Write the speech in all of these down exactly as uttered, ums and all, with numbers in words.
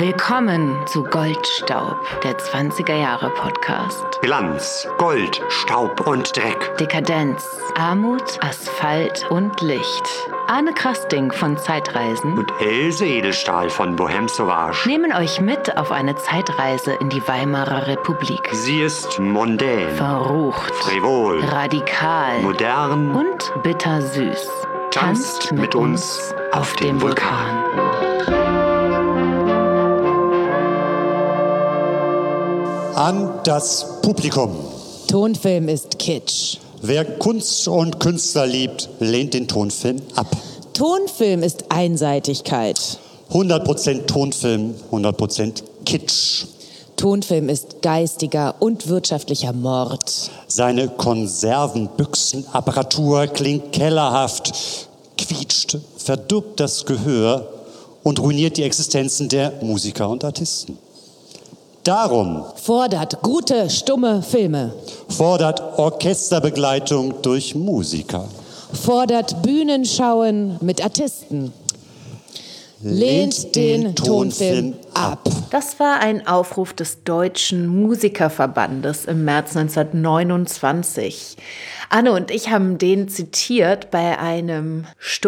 Willkommen zu Goldstaub, der zwanziger Jahre Podcast. Glanz, Gold, Staub und Dreck. Dekadenz, Armut, Asphalt und Licht. Arne Krasting von Zeitreisen und Else Edelstahl von Bohème Sauvage nehmen euch mit auf eine Zeitreise in die Weimarer Republik. Sie ist mondän, verrucht, frivol, radikal, modern und bittersüß. Tanzt mit uns auf dem Vulkan. An das Publikum. Tonfilm ist Kitsch. Wer Kunst und Künstler liebt, lehnt den Tonfilm ab. Tonfilm ist Einseitigkeit. hundert Prozent Tonfilm, hundert Prozent Kitsch. Tonfilm ist geistiger und wirtschaftlicher Mord. Seine Konservenbüchsenapparatur klingt kellerhaft, quietscht, verdirbt das Gehör und ruiniert die Existenzen der Musiker und Artisten. Darum fordert gute, stumme Filme. Fordert Orchesterbegleitung durch Musiker. Fordert Bühnenschauen mit Artisten. Lehnt den Tonfilm ab. Das war ein Aufruf des Deutschen Musikerverbandes im März neunzehnhundertneunundzwanzig. Anne und ich haben den zitiert bei einem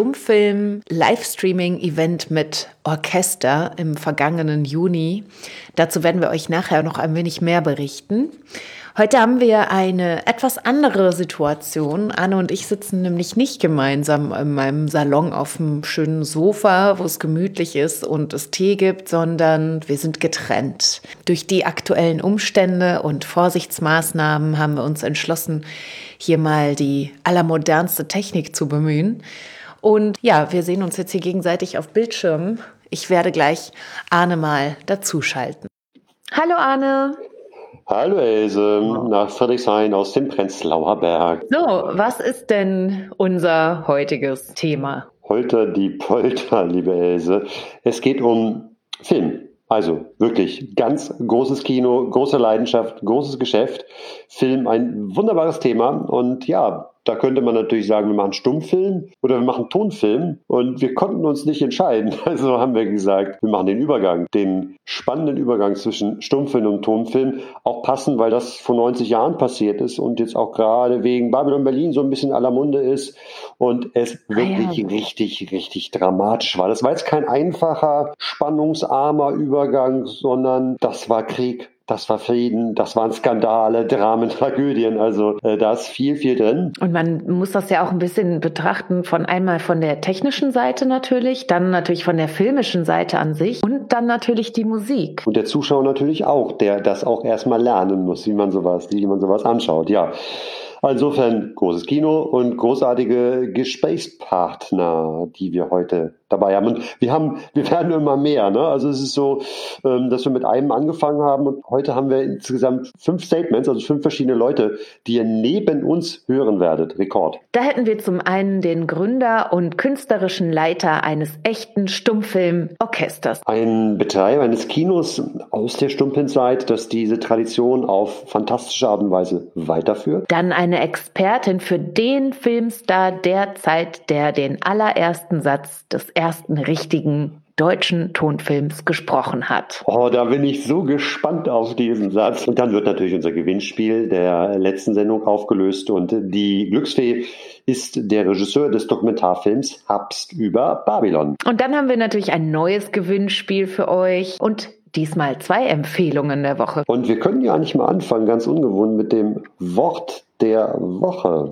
Stummfilm-Livestreaming-Event mit Orchester im vergangenen Juni. Dazu werden wir euch nachher noch ein wenig mehr berichten. Heute haben wir eine etwas andere Situation. Anne und ich sitzen nämlich nicht gemeinsam in meinem Salon auf einem schönen Sofa, wo es gemütlich ist und es Tee gibt, sondern wir sind getrennt. Durch die aktuellen Umstände und Vorsichtsmaßnahmen haben wir uns entschlossen, hier mal die allermodernste Technik zu bemühen. Und ja, wir sehen uns jetzt hier gegenseitig auf Bildschirmen. Ich werde gleich Arne mal dazuschalten. Hallo Arne. Hallo Else, nach Friedrichshain aus dem Prenzlauer Berg. So, was ist denn unser heutiges Thema? Holter die Polter, liebe Else. Es geht um Film. Also wirklich ganz großes Kino, große Leidenschaft, großes Geschäft. Film, ein wunderbares Thema. Und ja, da könnte man natürlich sagen, wir machen Stummfilm oder wir machen Tonfilm. Und wir konnten uns nicht entscheiden. Also haben wir gesagt, wir machen den Übergang, den spannenden Übergang zwischen Stummfilm und Tonfilm. Auch passend, weil das vor neunzig Jahren passiert ist und jetzt auch gerade wegen Babylon Berlin so ein bisschen aller Munde ist. Und es wirklich ah, ja. richtig, richtig dramatisch war. Das war jetzt kein einfacher, spannungsarmer Übergang, sondern das war Krieg. Das war Frieden, das waren Skandale, Dramen, Tragödien, also äh, da ist viel, viel drin. Und man muss das ja auch ein bisschen betrachten, von einmal von der technischen Seite natürlich, dann natürlich von der filmischen Seite an sich und dann natürlich die Musik. Und der Zuschauer natürlich auch, der das auch erstmal lernen muss, wie man sowas, wie man sowas anschaut, ja. Insofern großes Kino und großartige Gesprächspartner, die wir heute dabei haben. Und wir haben, wir werden immer mehr, ne? Also es ist so, dass wir mit einem angefangen haben und heute haben wir insgesamt fünf Statements, also fünf verschiedene Leute, die ihr neben uns hören werdet. Rekord. Da hätten wir zum einen den Gründer und künstlerischen Leiter eines echten Stummfilmorchesters. Ein Betreiber eines Kinos aus der Stummfilmzeit, das diese Tradition auf fantastische Art und Weise weiterführt. Dann eine Expertin für den Filmstar der Zeit, der den allerersten Satz des ersten richtigen deutschen Tonfilms gesprochen hat. Oh, da bin ich so gespannt auf diesen Satz. Und dann wird natürlich unser Gewinnspiel der letzten Sendung aufgelöst und die Glücksfee ist der Regisseur des Dokumentarfilms Herbst über Babylon. Und dann haben wir natürlich ein neues Gewinnspiel für euch und diesmal zwei Empfehlungen der Woche. Und wir können ja nicht mal anfangen, ganz ungewohnt, mit dem Wort der Woche.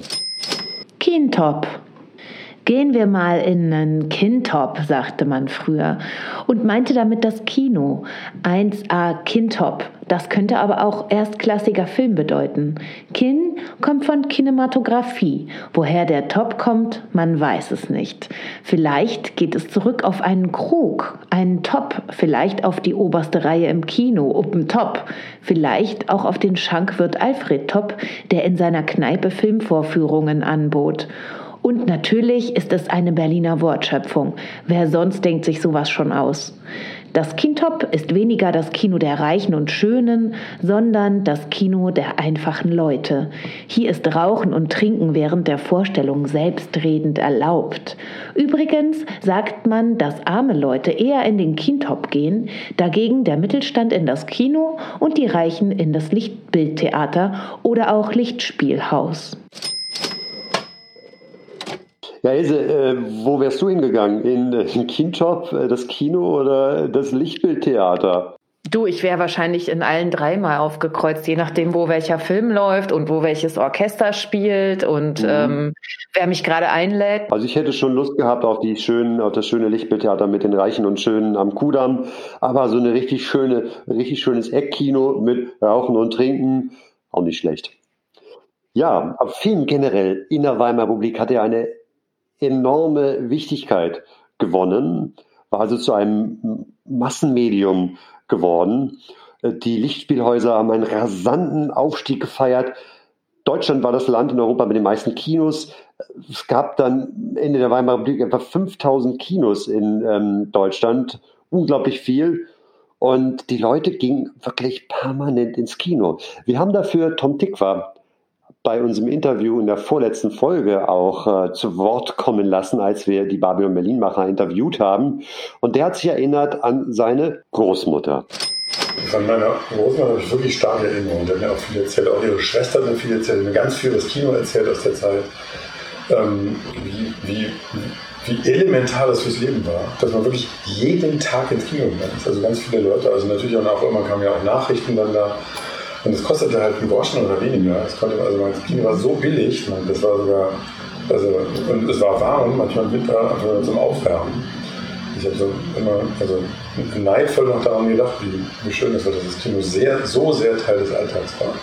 Kintop. Gehen wir mal in einen Kintop, sagte man früher und meinte damit das Kino. eins A Kintop. Das könnte aber auch erstklassiger Film bedeuten. Kin kommt von Kinematografie. Woher der Top kommt, man weiß es nicht. Vielleicht geht es zurück auf einen Krug, einen Top, vielleicht auf die oberste Reihe im Kino, oben Top. Vielleicht auch auf den Schankwirt Alfred Top, der in seiner Kneipe Filmvorführungen anbot. Und natürlich ist es eine Berliner Wortschöpfung. Wer sonst denkt sich sowas schon aus? Das Kintop ist weniger das Kino der Reichen und Schönen, sondern das Kino der einfachen Leute. Hier ist Rauchen und Trinken während der Vorstellung selbstredend erlaubt. Übrigens sagt man, dass arme Leute eher in den Kintop gehen, dagegen der Mittelstand in das Kino und die Reichen in das Lichtbildtheater oder auch Lichtspielhaus. Ja, Else, äh, wo wärst du hingegangen? In äh, den Kintop, äh, das Kino oder das Lichtbildtheater? Du, ich wäre wahrscheinlich in allen drei mal aufgekreuzt, je nachdem, wo welcher Film läuft und wo welches Orchester spielt und mhm. ähm, wer mich gerade einlädt. Also ich hätte schon Lust gehabt auf die schönen, auf das schöne Lichtbildtheater mit den Reichen und Schönen am Kudamm, aber so eine richtig schöne, richtig schönes Eckkino mit Rauchen und Trinken, auch nicht schlecht. Ja, aber Film generell in der Weimarer Republik hat ja eine enorme Wichtigkeit gewonnen, war also zu einem Massenmedium geworden. Die Lichtspielhäuser haben einen rasanten Aufstieg gefeiert. Deutschland war das Land in Europa mit den meisten Kinos. Es gab dann Ende der Weimarer Republik etwa fünftausend Kinos in ähm, Deutschland. Unglaublich viel. Und die Leute gingen wirklich permanent ins Kino. Wir haben dafür Tom Tykwer bei unserem Interview in der vorletzten Folge auch äh, zu Wort kommen lassen, als wir die Babylon Berlin-Macher interviewt haben. Und der hat sich erinnert an seine Großmutter. Von meiner Großmutter habe ich wirklich starke Erinnerungen. Die hat mir auch viel erzählt, auch ihre Schwester hat mir viel erzählt, mir ganz viel über das Kino erzählt aus der Zeit. Ähm, wie, wie, wie elementar das fürs Leben war, dass man wirklich jeden Tag ins Kino gegangen ist. Also ganz viele Leute, also natürlich auch immer kamen ja auch Nachrichten dann da. Und es kostete halt einen Groschen oder weniger. Das konnte, also mein Kino war so billig, man, das war sogar, also, und es war warm, manchmal im Winter einfach zum Aufwärmen. Ich habe so immer, also neidvoll noch daran gedacht, wie, wie schön es war, dass das Kino sehr, so sehr Teil des Alltags war.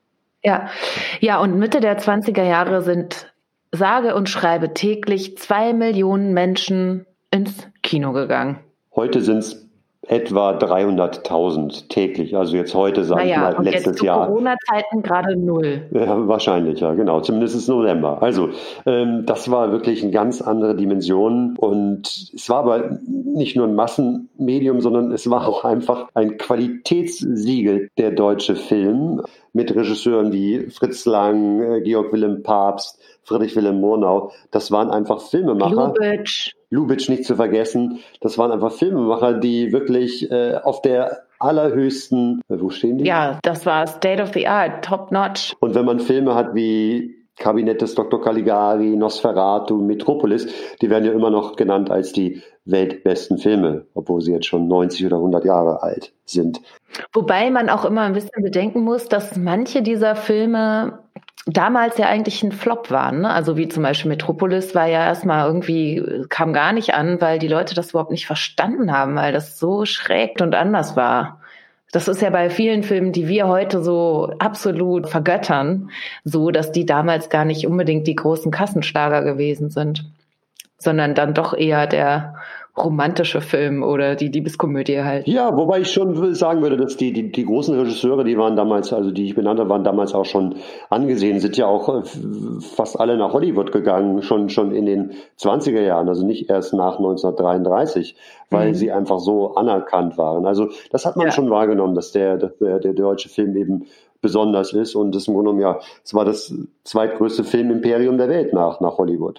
Ja, ja, und Mitte der zwanziger Jahre sind sage und schreibe täglich zwei Millionen Menschen ins Kino gegangen. Heute sind es etwa dreihunderttausend täglich, also jetzt heute seit naja, und letztes jetzt zu Jahr. Corona-Zeiten gerade null. Ja, wahrscheinlich, ja, genau, zumindest ist November. Also ähm, das war wirklich eine ganz andere Dimension und es war aber nicht nur ein Massenmedium, sondern es war auch einfach ein Qualitätssiegel, der deutsche Film, mit Regisseuren wie Fritz Lang, Georg Wilhelm Pabst, Friedrich Wilhelm Murnau. Das waren einfach Filmemacher. Lubitsch. Lubitsch nicht zu vergessen. Das waren einfach Filmemacher, die wirklich äh, auf der allerhöchsten, äh, wo stehen die? Ja, das war State of the Art, top notch. Und wenn man Filme hat wie Kabinett des Doktor Caligari, Nosferatu, Metropolis, die werden ja immer noch genannt als die weltbesten Filme, obwohl sie jetzt schon neunzig oder hundert Jahre alt sind. Wobei man auch immer ein bisschen bedenken muss, dass manche dieser Filme damals ja eigentlich ein Flop waren, ne? Also wie zum Beispiel Metropolis war ja erstmal irgendwie, kam gar nicht an, weil die Leute das überhaupt nicht verstanden haben, weil das so schräg und anders war. Das ist ja bei vielen Filmen, die wir heute so absolut vergöttern, so, dass die damals gar nicht unbedingt die großen Kassenschlager gewesen sind, sondern dann doch eher der romantische Film oder die Liebeskomödie halt. Ja, wobei ich schon sagen würde, dass die, die, die großen Regisseure, die waren damals, also die ich benannt habe, waren damals auch schon angesehen, sind ja auch fast alle nach Hollywood gegangen, schon, schon in den zwanziger Jahren, also nicht erst nach neunzehnhundertdreiunddreißig, weil mhm. sie einfach so anerkannt waren. Also das hat man ja schon wahrgenommen, dass der, der, der deutsche Film eben besonders ist und das im Grunde genommen, ja, es war das zweitgrößte Filmimperium der Welt nach, nach Hollywood.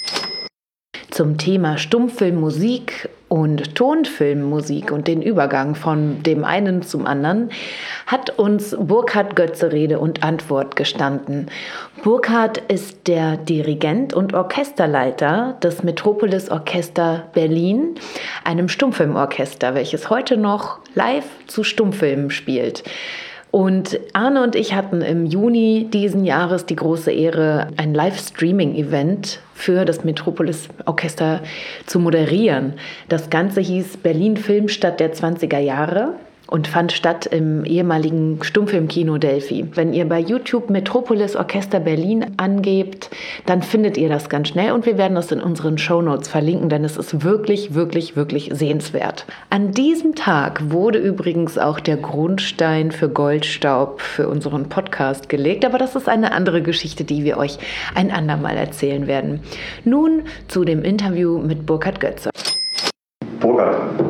Zum Thema Stummfilmmusik und Tonfilmmusik und den Übergang von dem einen zum anderen hat uns Burkhard Götze Rede und Antwort gestanden. Burkhard ist der Dirigent und Orchesterleiter des Metropolis Orchester Berlin, einem Stummfilmorchester, welches heute noch live zu Stummfilmen spielt. Und Arne und ich hatten im Juni diesen Jahres die große Ehre, ein Live-Streaming-Event für das Metropolis Orchester zu moderieren. Das Ganze hieß Berlin Filmstadt der zwanziger Jahre und fand statt im ehemaligen Stummfilmkino Delphi. Wenn ihr bei YouTube Metropolis Orchester Berlin angebt, dann findet ihr das ganz schnell und wir werden das in unseren Shownotes verlinken, denn es ist wirklich, wirklich, wirklich sehenswert. An diesem Tag wurde übrigens auch der Grundstein für Goldstaub für unseren Podcast gelegt, aber das ist eine andere Geschichte, die wir euch ein andermal erzählen werden. Nun zu dem Interview mit Burkhard Götze. Burkhard,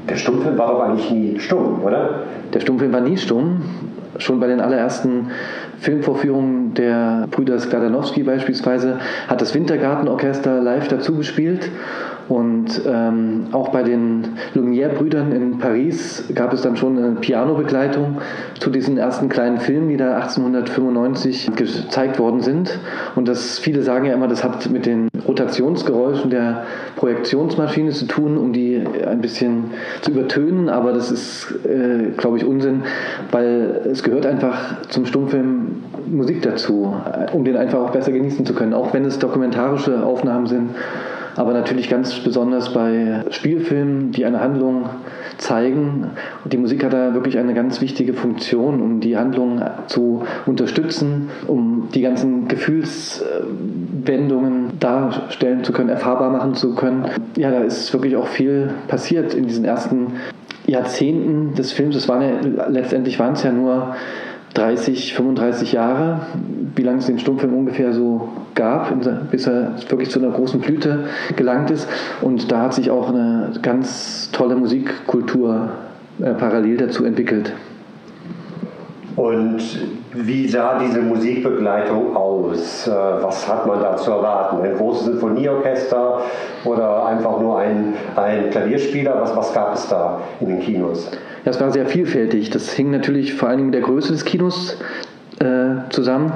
Der Stummfilm war doch eigentlich nie stumm, oder? Der Stummfilm war nie stumm. Schon bei den allerersten Filmvorführungen der Brüder Skladanowski beispielsweise hat das Wintergartenorchester live dazu gespielt. Und ähm, auch bei den Lumière-Brüdern in Paris gab es dann schon eine Pianobegleitung zu diesen ersten kleinen Filmen, die da achtzehnhundertfünfundneunzig gezeigt worden sind. Und das, viele sagen ja immer, das hat mit den Rotationsgeräuschen der Projektionsmaschine zu tun, um die ein bisschen zu übertönen. Aber das ist, äh, glaube ich, Unsinn, weil es gehört einfach zum Stummfilm Musik dazu, um den einfach auch besser genießen zu können, auch wenn es dokumentarische Aufnahmen sind. Aber natürlich ganz besonders bei Spielfilmen, die eine Handlung zeigen. Und die Musik hat da wirklich eine ganz wichtige Funktion, um die Handlung zu unterstützen, um die ganzen Gefühlswendungen darstellen zu können, erfahrbar machen zu können. Ja, da ist wirklich auch viel passiert in diesen ersten Jahrzehnten des Films. Es waren ja, letztendlich waren es ja nur dreißig, fünfunddreißig Jahre, wie lange es den Stummfilm ungefähr so gab, bis er wirklich zu einer großen Blüte gelangt ist. Und da hat sich auch eine ganz tolle Musikkultur äh, parallel dazu entwickelt. Und wie sah diese Musikbegleitung aus? Was hat man da zu erwarten? Ein großes Sinfonieorchester oder einfach nur ein, ein Klavierspieler? Was, was gab es da in den Kinos? Ja, es war sehr vielfältig. Das hing natürlich vor allem mit der Größe des Kinos äh, zusammen.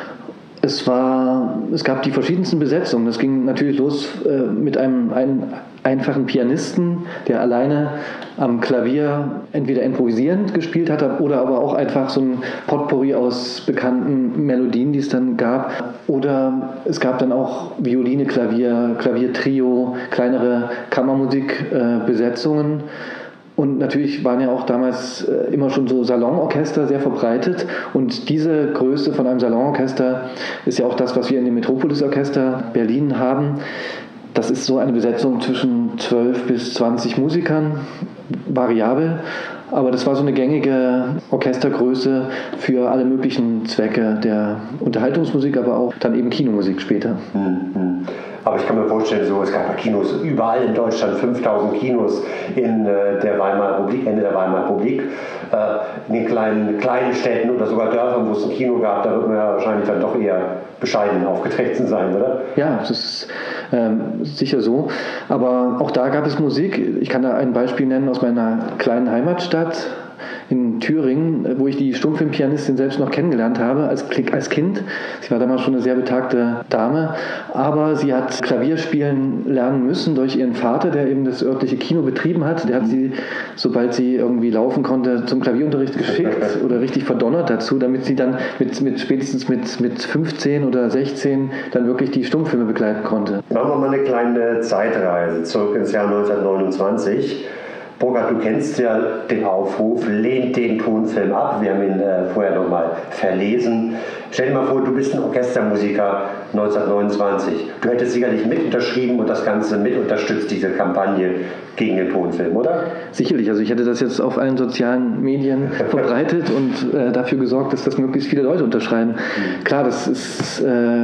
Es, war, es gab die verschiedensten Besetzungen. Das ging natürlich los äh, mit einem, einem einfachen Pianisten, der alleine am Klavier entweder improvisierend gespielt hat oder aber auch einfach so ein Potpourri aus bekannten Melodien, die es dann gab. Oder es gab dann auch Violine, Klavier, Klaviertrio, kleinere Kammermusikbesetzungen. Äh, Und natürlich waren ja auch damals äh, immer schon so Salonorchester sehr verbreitet. Und diese Größe von einem Salonorchester ist ja auch das, was wir in dem Metropolis-Orchester Berlin haben. Das ist so eine Besetzung zwischen zwölf bis zwanzig Musikern, variabel. Aber das war so eine gängige Orchestergröße für alle möglichen Zwecke der Unterhaltungsmusik, aber auch dann eben Kinomusik später. Mhm. Aber ich kann mir vorstellen, so, es gab ja Kinos überall in Deutschland, fünftausend Kinos in äh, der Weimarer Republik, Ende der Weimarer Republik. Äh, in den kleinen, kleinen Städten oder sogar Dörfern, wo es ein Kino gab, da wird man ja wahrscheinlich dann doch eher bescheiden aufgetreten sein, oder? Ja, das ist ähm, sicher so. Aber auch da gab es Musik. Ich kann da ein Beispiel nennen aus meiner kleinen Heimatstadt in Thüringen, wo ich die Stummfilmpianistin selbst noch kennengelernt habe als, als Kind. Sie war damals schon eine sehr betagte Dame, aber sie hat Klavier spielen lernen müssen durch ihren Vater, der eben das örtliche Kino betrieben hat. Der hat sie, sobald sie irgendwie laufen konnte, zum Klavierunterricht geschickt oder richtig verdonnert dazu, damit sie dann mit, mit spätestens mit, mit fünfzehn oder sechzehn dann wirklich die Stummfilme begleiten konnte. Machen wir mal eine kleine Zeitreise zurück ins Jahr neunzehnhundertneunundzwanzig. Burkhard, du kennst ja den Aufruf, lehnt den Tonfilm ab. Wir haben ihn äh, vorher nochmal verlesen. Stell dir mal vor, du bist ein Orchestermusiker neunzehnhundertneunundzwanzig. Du hättest sicherlich mit unterschrieben und das Ganze mit unterstützt, diese Kampagne gegen den Tonfilm, oder? Sicherlich. Also ich hätte das jetzt auf allen sozialen Medien verbreitet und äh, dafür gesorgt, dass das möglichst viele Leute unterschreiben. Mhm. Klar, das ist äh,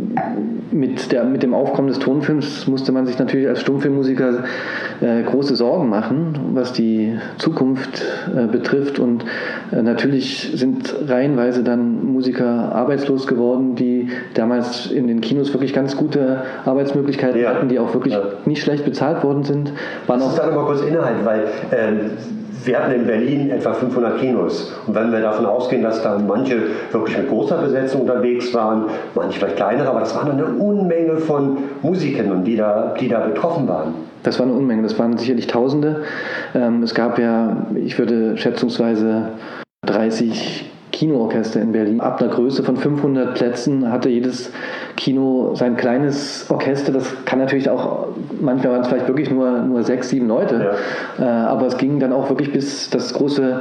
mit, der, mit dem Aufkommen des Tonfilms musste man sich natürlich als Stummfilmmusiker äh, große Sorgen machen, was die Zukunft äh, betrifft. Und äh, natürlich sind reihenweise dann Musiker arbeitslos geworden, die damals in den Kinos wirklich ganz gute Arbeitsmöglichkeiten ja. hatten, die auch wirklich ja. nicht schlecht bezahlt worden sind. Waren Lass uns da nochmal kurz innehalten, weil ähm, wir hatten in Berlin etwa fünfhundert Kinos. Und wenn wir davon ausgehen, dass da manche wirklich mit großer Besetzung unterwegs waren, manche vielleicht kleinere, aber das waren eine Unmenge von Musikern, die da, die da betroffen waren. Das war eine Unmenge, das waren sicherlich Tausende. Ähm, es gab ja, ich würde schätzungsweise dreißig Kinoorchester in Berlin. Ab einer Größe von fünfhundert Plätzen hatte jedes Kino sein kleines Orchester. Das kann natürlich auch, manchmal waren es vielleicht wirklich nur, nur sechs, sieben Leute. Ja. Äh, aber es ging dann auch wirklich bis das große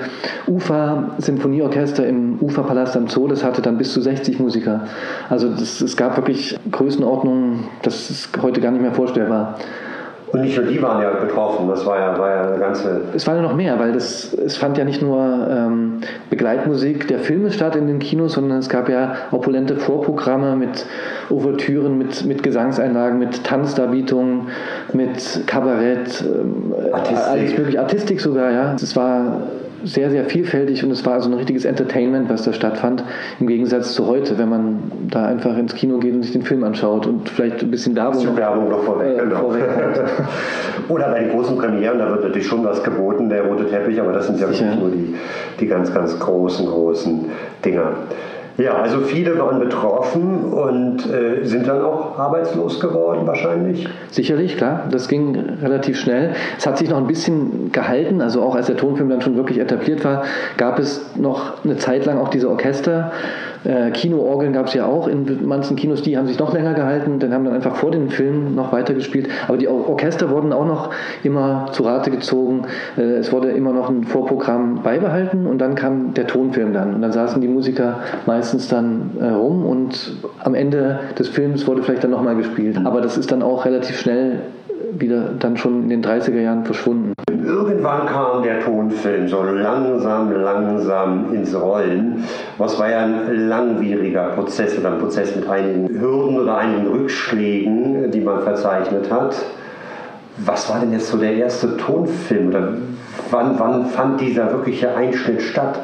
Ufer-Symphonieorchester im Uferpalast am Zoo. Das hatte dann bis zu sechzig Musiker. Also das, es gab wirklich Größenordnungen, das ist heute gar nicht mehr vorstellbar. Und nicht nur die waren ja betroffen, das war ja, war ja eine ganze... Es war ja noch mehr, weil das, es fand ja nicht nur ähm, Begleitmusik der Filme statt in den Kinos, sondern es gab ja opulente Vorprogramme mit Ouvertüren, mit, mit Gesangseinlagen, mit Tanzdarbietungen, mit Kabarett, ähm, alles mögliche, Artistik sogar, ja. Es war sehr, sehr vielfältig und es war also ein richtiges Entertainment, was da stattfand, im Gegensatz zu heute, wenn man da einfach ins Kino geht und sich den Film anschaut und vielleicht ein bisschen Werbung, noch, Werbung noch vorweg, äh, genau. vorweg Oder bei den großen Premieren, da wird natürlich schon was geboten, der rote Teppich, aber das sind ja wirklich nur die, die ganz, ganz großen, großen Dinger. Ja, also viele waren betroffen und äh, sind dann auch arbeitslos geworden wahrscheinlich? Sicherlich, klar. Das ging relativ schnell. Es hat sich noch ein bisschen gehalten, also auch als der Tonfilm dann schon wirklich etabliert war, gab es noch eine Zeit lang auch diese Orchester. Äh, Kinoorgeln gab es ja auch in manchen Kinos, die haben sich noch länger gehalten, dann haben dann einfach vor den Filmen noch weitergespielt. Aber die Or- Orchester wurden auch noch immer zu Rate gezogen. Äh, es wurde immer noch ein Vorprogramm beibehalten und dann kam der Tonfilm dann. Und dann saßen die Musiker meistens dann äh, rum und am Ende des Films wurde vielleicht dann nochmal gespielt. Aber das ist dann auch relativ schnell wieder dann schon in den dreißiger Jahren verschwunden. Irgendwann kam der Tonfilm so langsam, langsam ins Rollen. Was war ja ein langwieriger Prozess oder ein Prozess mit einigen Hürden oder einigen Rückschlägen, die man verzeichnet hat. Was war denn jetzt so der erste Tonfilm? Oder wann, wann fand dieser wirkliche Einschnitt statt?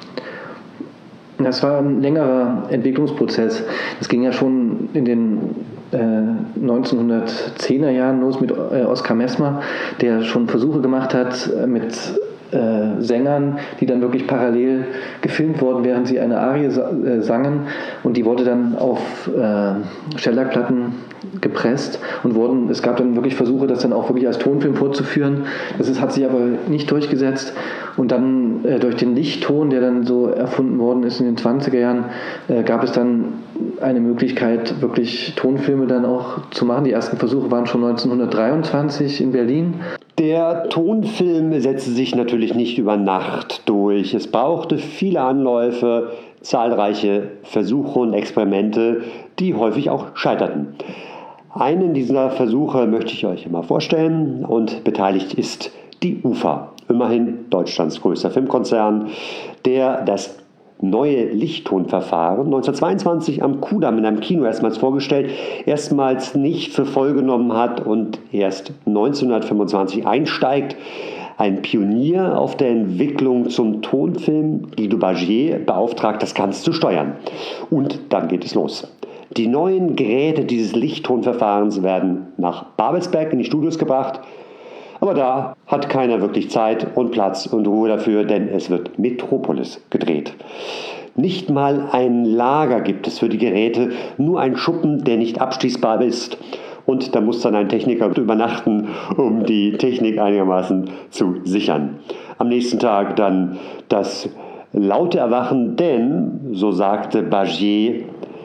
Das war ein längerer Entwicklungsprozess. Das ging ja schon in den äh, neunzehnhundertzehner Jahren los mit äh, Oskar Messmer, der schon Versuche gemacht hat äh, mit äh, Sängern, die dann wirklich parallel gefilmt wurden, während sie eine Arie sa- äh, sangen. Und die wurde dann auf äh, Schellackplatten gepresst und wurden, es gab dann wirklich Versuche, das dann auch wirklich als Tonfilm vorzuführen. Das ist, hat sich aber nicht durchgesetzt. Und dann äh, durch den Lichtton, der dann so erfunden worden ist in den zwanziger Jahren, äh, gab es dann eine Möglichkeit, wirklich Tonfilme dann auch zu machen. Die ersten Versuche waren schon neunzehnhundertdreiundzwanzig in Berlin. Der Tonfilm setzte sich natürlich nicht über Nacht durch. Es brauchte viele Anläufe, zahlreiche Versuche und Experimente, die häufig auch scheiterten. Einen dieser Versuche möchte ich euch immer vorstellen und beteiligt ist die U F A, immerhin Deutschlands größter Filmkonzern, der das neue Lichttonverfahren neunzehnhundertzweiundzwanzig am Kudamm in einem Kino erstmals vorgestellt, erstmals nicht für voll genommen hat und erst neunzehnhundertfünfundzwanzig einsteigt. Ein Pionier auf der Entwicklung zum Tonfilm, Guido Bagier, beauftragt, das Ganze zu steuern. Und dann geht es los. Die neuen Geräte dieses Lichttonverfahrens werden nach Babelsberg in die Studios gebracht. Aber da hat keiner wirklich Zeit und Platz und Ruhe dafür, denn es wird Metropolis gedreht. Nicht mal ein Lager gibt es für die Geräte, nur ein Schuppen, der nicht abschließbar ist. Und da muss dann ein Techniker übernachten, um die Technik einigermaßen zu sichern. Am nächsten Tag dann das laute Erwachen, denn, so sagte Bagier,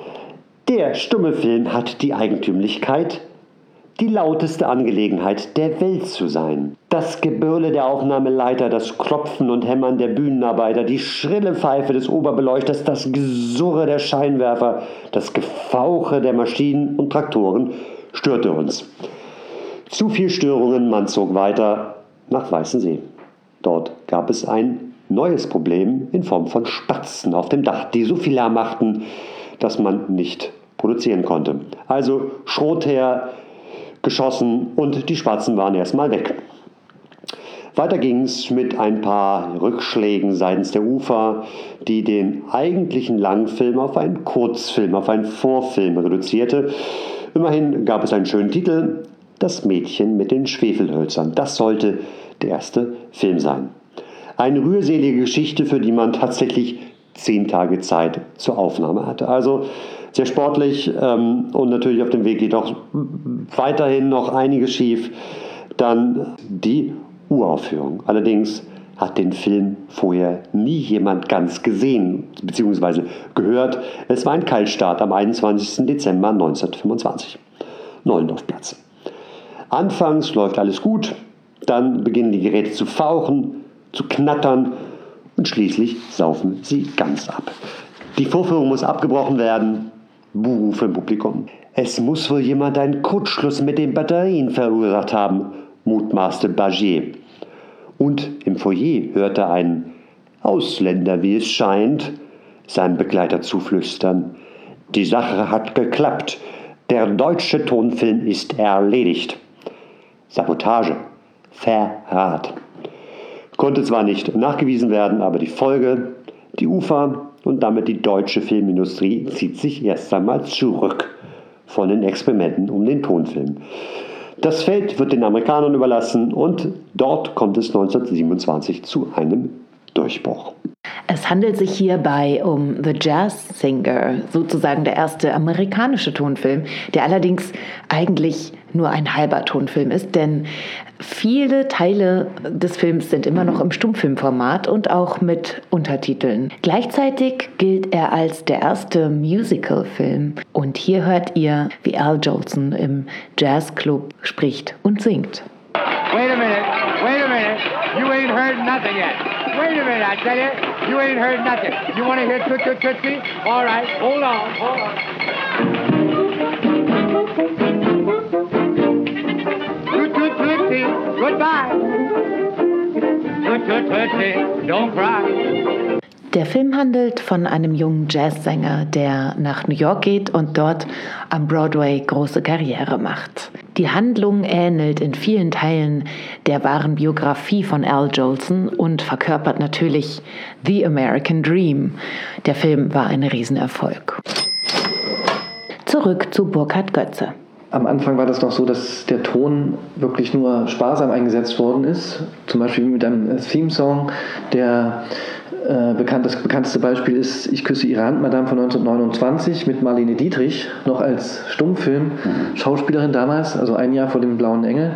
der stumme Film hat die Eigentümlichkeit, die lauteste Angelegenheit der Welt zu sein. Das Gebrülle der Aufnahmeleiter, das Klopfen und Hämmern der Bühnenarbeiter, die schrille Pfeife des Oberbeleuchters, das Gesurre der Scheinwerfer, das Gefauche der Maschinen und Traktoren störte uns. Zu viel Störungen, man zog weiter nach Weißensee. Dort gab es ein neues Problem in Form von Spatzen auf dem Dach, die so viel Lärm machten, dass man nicht produzieren konnte. Also Schrot her, geschossen und die Spatzen waren erstmal weg. Weiter ging es mit ein paar Rückschlägen seitens der U F A, die den eigentlichen Langfilm auf einen Kurzfilm, auf einen Vorfilm reduzierte. Immerhin gab es einen schönen Titel, Das Mädchen mit den Schwefelhölzern. Das sollte der erste Film sein. Eine rührselige Geschichte, für die man tatsächlich zehn Tage Zeit zur Aufnahme hatte. Also sehr sportlich ähm, und natürlich auf dem Weg geht auch weiterhin noch einiges schief. Dann die Uraufführung. Allerdings hat den Film vorher nie jemand ganz gesehen bzw. gehört. Es war ein Kaltstart am einundzwanzigsten Dezember neunzehnhundertfünfundzwanzig. Nollendorfplatz. Anfangs läuft alles gut, dann beginnen die Geräte zu fauchen, zu knattern und schließlich saufen sie ganz ab. Die Vorführung muss abgebrochen werden. Buhrufe im Publikum. Es muss wohl jemand einen Kurzschluss mit den Batterien verursacht haben, mutmaßte Bagier. Und im Foyer hörte ein Ausländer, wie es scheint, seinem Begleiter zuflüstern. Die Sache hat geklappt. Der deutsche Tonfilm ist erledigt. Sabotage. Verrat. Konnte zwar nicht nachgewiesen werden, aber die Folge, die U F A und damit die deutsche Filmindustrie zieht sich erst einmal zurück von den Experimenten um den Tonfilm. Das Feld wird den Amerikanern überlassen und dort kommt es neunzehnhundertsiebenundzwanzig zu einem Durchbruch. Es handelt sich hierbei um The Jazz Singer, sozusagen der erste amerikanische Tonfilm, der allerdings eigentlich nur ein halber Tonfilm ist, denn viele Teile des Films sind immer noch im Stummfilmformat und auch mit Untertiteln. Gleichzeitig gilt er als der erste Musicalfilm. Und hier hört ihr, wie Al Jolson im Jazzclub spricht und singt. Wait a minute, wait a minute, you ain't heard nothing yet. Wait a minute, I tell you, you ain't heard nothing. You want to hear Toot Toot Tootsie? All right, hold on, hold on. Toot Toot Tootsie, goodbye. Toot Toot Tootsie, don't cry. Der Film handelt von einem jungen Jazzsänger, der nach New York geht und dort am Broadway große Karriere macht. Die Handlung ähnelt in vielen Teilen der wahren Biografie von Al Jolson und verkörpert natürlich The American Dream. Der Film war ein Riesenerfolg. Zurück zu Burkhard Götze. Am Anfang war das noch so, dass der Ton wirklich nur sparsam eingesetzt worden ist. Zum Beispiel mit einem Theme-Song, der äh, bekannt, das bekannteste Beispiel ist Ich küsse Ihre Hand, Madame von neunzehnhundertneunundzwanzig mit Marlene Dietrich, noch als Stummfilm, Schauspielerin damals, also ein Jahr vor dem Blauen Engel.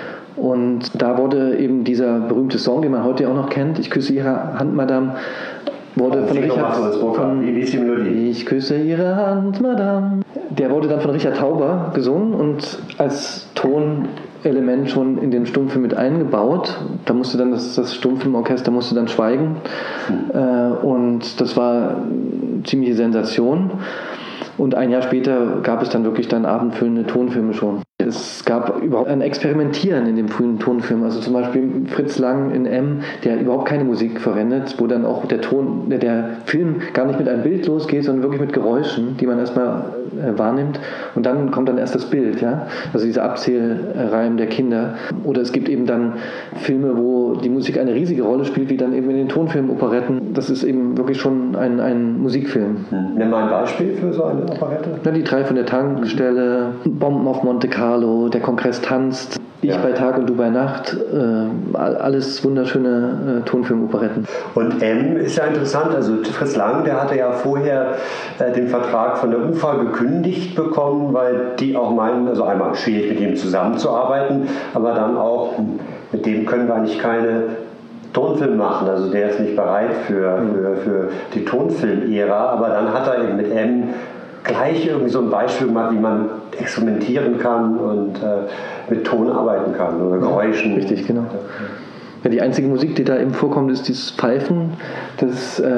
Und da wurde eben dieser berühmte Song, den man heute auch noch kennt, Ich küsse Ihre Hand, Madame, wurde von Richard von, Ich küsse Ihre Hand, Madame. Der wurde dann von Richard Tauber gesungen und als Tonelement schon in den Stummfilm mit eingebaut. Da musste dann das, das Stummfilmorchester musste dann schweigen. Mhm. Äh, und das war eine ziemliche Sensation. Und ein Jahr später gab es dann wirklich dann abendfüllende Tonfilme schon. Es gab überhaupt ein Experimentieren in dem frühen Tonfilm. Also zum Beispiel Fritz Lang in M, der überhaupt keine Musik verwendet, wo dann auch der Ton, der, der Film gar nicht mit einem Bild losgeht, sondern wirklich mit Geräuschen, die man erstmal äh, wahrnimmt. Und dann kommt dann erst das Bild, ja. Also dieser Abzählreim der Kinder. Oder es gibt eben dann Filme, wo die Musik eine riesige Rolle spielt, wie dann eben in den Tonfilmoperetten. Das ist eben wirklich schon ein, ein Musikfilm. Hm. Nimm mal ein Beispiel für so eine Operette. Na, die drei von der Tankstelle, Bomben auf Monte Carlo, der Kongress tanzt, Ich ja. bei Tag und du bei Nacht, äh, alles wunderschöne äh, Tonfilmoperetten. Und M ist ja interessant, also Fritz Lang, der hatte ja vorher äh, den Vertrag von der U F A gekündigt bekommen, weil die auch meinen, also einmal schwierig mit ihm zusammenzuarbeiten, aber dann auch, mit dem können wir eigentlich keine Tonfilm machen, also der ist nicht bereit für, für, für die Tonfilm-Ära, aber dann hat er eben mit M gleich irgendwie so ein Beispiel gemacht, wie man experimentieren kann und äh, mit Ton arbeiten kann oder Geräuschen. Ja, richtig, genau. Ja, die einzige Musik, die da eben vorkommt, ist dieses Pfeifen des äh,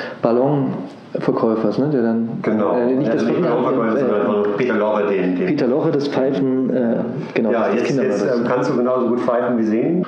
Ballonverkäufers, ne, der dann genau. Äh, nicht also das nicht Ballonverkäufer, sondern von Peter Lorre, den, den Peter Lorre, das Pfeifen, äh, genau. Ja, das jetzt, jetzt äh, kannst du genauso gut pfeifen wie singen.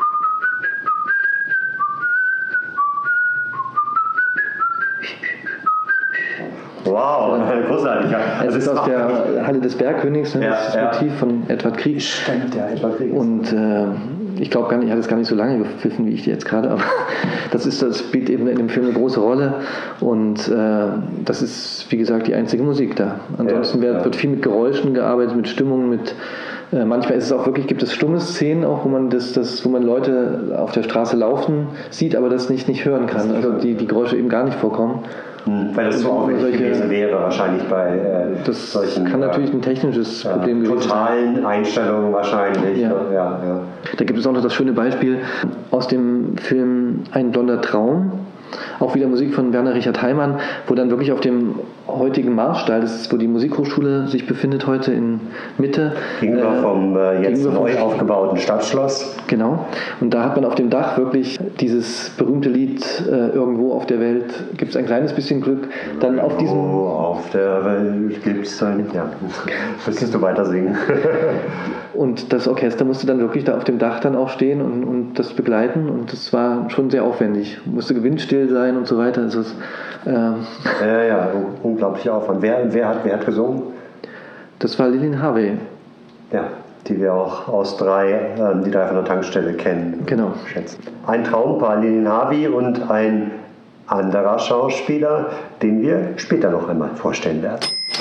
Wow, großartig. Ja. Also es ist aus der Halle des Bergkönigs, ne? Ja, das ja. Motiv von Edward Krieg. Stimmt, ja, Edward Krieg. Und äh, ich glaube gar nicht, ich hatte es gar nicht so lange gepfiffen wie ich jetzt gerade, aber das, ist, das spielt eben in dem Film eine große Rolle und äh, das ist, wie gesagt, die einzige Musik da. Ansonsten ja, wird, ja. wird viel mit Geräuschen gearbeitet, mit Stimmungen, mit äh, manchmal ist es auch wirklich, gibt es stumme Szenen auch, wo man das, das, wo man Leute auf der Straße laufen sieht, aber das nicht, nicht hören kann, also die, die Geräusche eben gar nicht vorkommen. Hm, weil das so aufwendig gewesen wäre, wahrscheinlich bei äh, das solchen... kann natürlich ein technisches ja, Problem gewesen sein. Totalen Einstellungen wahrscheinlich. Ja. Ja, ja. Da gibt es auch noch das schöne Beispiel aus dem Film Ein blonder Traum. Auch wieder Musik von Werner Richard Heimann, wo dann wirklich auf dem heutigen Marstall, das ist, wo die Musikhochschule sich befindet, heute in Mitte. Gegenüber äh, vom äh, jetzt gegenüber neu vom aufgebauten Stadtschloss. Genau. Und da hat man auf dem Dach wirklich dieses berühmte Lied äh, Irgendwo auf der Welt gibt es ein kleines bisschen Glück. Dann auf diesem... Oh, auf der Welt gibt es ein... Ja, müsstest du weiter singen. Und das Orchester musste dann wirklich da auf dem Dach dann auch stehen und, und das begleiten. Und das war schon sehr aufwendig. Musste windstill sein und so weiter. Also es, ähm, ja, ja, unglaublicher Aufwand. Wer, wer, hat, wer hat gesungen? Das war Lillian Harvey. Ja, die wir auch aus drei, äh, die drei von der Tankstelle kennen. Genau. Schätzen. Ein Traumpaar, Lillian Harvey und ein anderer Schauspieler, den wir später noch einmal vorstellen werden.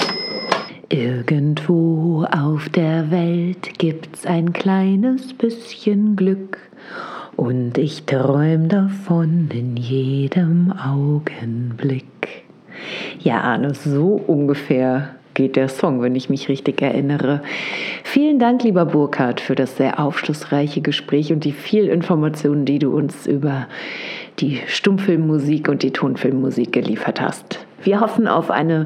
Irgendwo auf der Welt gibt's ein kleines bisschen Glück und ich träum davon in jedem Augenblick. Ja, Arne, so ungefähr geht der Song, wenn ich mich richtig erinnere. Vielen Dank, lieber Burkhard, für das sehr aufschlussreiche Gespräch und die vielen Informationen, die du uns über die Stummfilmmusik und die Tonfilmmusik geliefert hast. Wir hoffen auf eine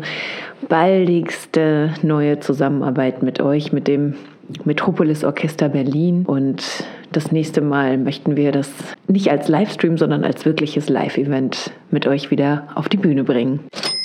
baldigste neue Zusammenarbeit mit euch, mit dem Metropolis Orchester Berlin. Und das nächste Mal möchten wir das nicht als Livestream, sondern als wirkliches Live-Event mit euch wieder auf die Bühne bringen.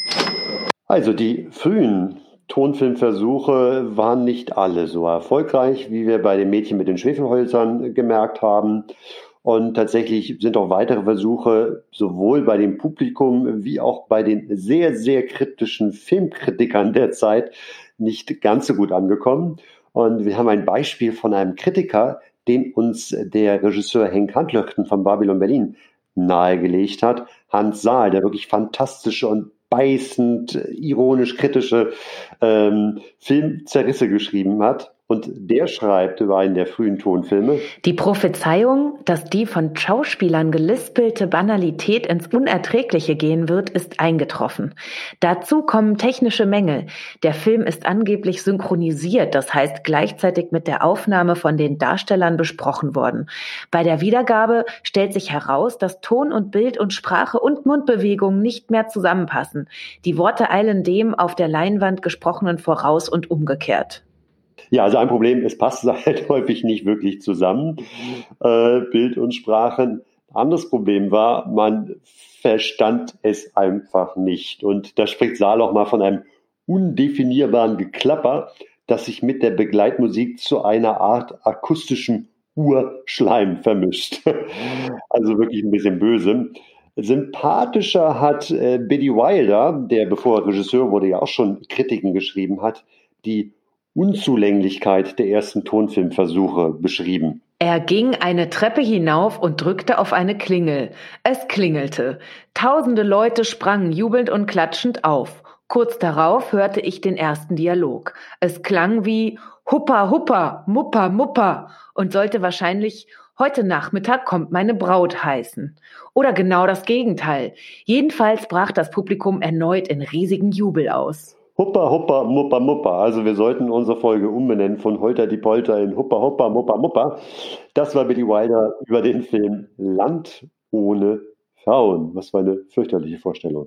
Also die frühen Tonfilmversuche waren nicht alle so erfolgreich, wie wir bei dem Mädchen mit den Schwefelhölzern gemerkt haben. Und tatsächlich sind auch weitere Versuche sowohl bei dem Publikum wie auch bei den sehr, sehr kritischen Filmkritikern der Zeit nicht ganz so gut angekommen. Und wir haben ein Beispiel von einem Kritiker, den uns der Regisseur Henk Handlöchten von Babylon Berlin nahegelegt hat. Hans Saal, der wirklich fantastische und beißend, ironisch kritische ähm, Filmzerrisse geschrieben hat. Und der schreibt über einen der frühen Tonfilme: Die Prophezeiung, dass die von Schauspielern gelispelte Banalität ins Unerträgliche gehen wird, ist eingetroffen. Dazu kommen technische Mängel. Der Film ist angeblich synchronisiert, das heißt gleichzeitig mit der Aufnahme von den Darstellern besprochen worden. Bei der Wiedergabe stellt sich heraus, dass Ton und Bild und Sprache und Mundbewegung nicht mehr zusammenpassen. Die Worte eilen dem auf der Leinwand Gesprochenen voraus und umgekehrt. Ja, also ein Problem, es passt halt häufig nicht wirklich zusammen, äh, Bild und Sprache. Ein anderes Problem war, man verstand es einfach nicht. Und da spricht Saal auch mal von einem undefinierbaren Geklapper, das sich mit der Begleitmusik zu einer Art akustischem Urschleim vermischt. Also wirklich ein bisschen böse. Sympathischer hat äh, Billy Wilder, der bevor er Regisseur wurde ja auch schon Kritiken geschrieben hat, die Unzulänglichkeit der ersten Tonfilmversuche beschrieben. Er ging eine Treppe hinauf und drückte auf eine Klingel. Es klingelte. Tausende Leute sprangen jubelnd und klatschend auf. Kurz darauf hörte ich den ersten Dialog. Es klang wie Huppa, Huppa, Muppa, Muppa und sollte wahrscheinlich heute Nachmittag kommt meine Braut heißen. Oder genau das Gegenteil. Jedenfalls brach das Publikum erneut in riesigen Jubel aus. Huppa, Huppa, Muppa, Muppa. Also wir sollten unsere Folge umbenennen von Holter die Polter in Huppa, Huppa, Muppa, Muppa. Das war Billy Wilder über den Film Land ohne Frauen. Was für eine fürchterliche Vorstellung.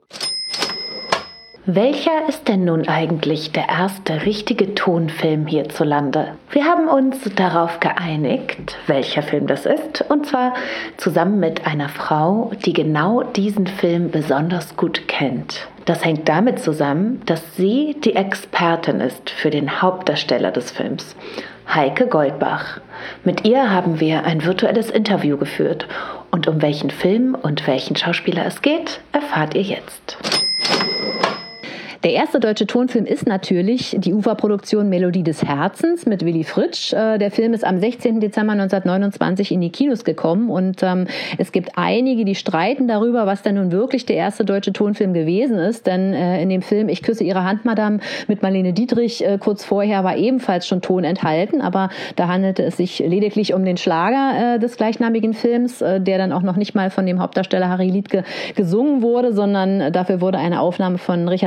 Welcher ist denn nun eigentlich der erste richtige Tonfilm hierzulande? Wir haben uns darauf geeinigt, welcher Film das ist, und zwar zusammen mit einer Frau, die genau diesen Film besonders gut kennt. Das hängt damit zusammen, dass sie die Expertin ist für den Hauptdarsteller des Films, Heike Goldbach. Mit ihr haben wir ein virtuelles Interview geführt und um welchen Film und welchen Schauspieler es geht, erfahrt ihr jetzt. Der erste deutsche Tonfilm ist natürlich die Uferproduktion Melodie des Herzens mit Willy Fritsch. Der Film ist am sechzehnten Dezember neunzehnhundertneunundzwanzig in die Kinos gekommen und ähm, es gibt einige, die streiten darüber, was denn nun wirklich der erste deutsche Tonfilm gewesen ist, denn äh, in dem Film Ich küsse Ihre Hand, Madame mit Marlene Dietrich äh, kurz vorher war ebenfalls schon Ton enthalten, aber da handelte es sich lediglich um den Schlager äh, des gleichnamigen Films, äh, der dann auch noch nicht mal von dem Hauptdarsteller Harry Liedtke gesungen wurde, sondern dafür wurde eine Aufnahme von Richard Tauber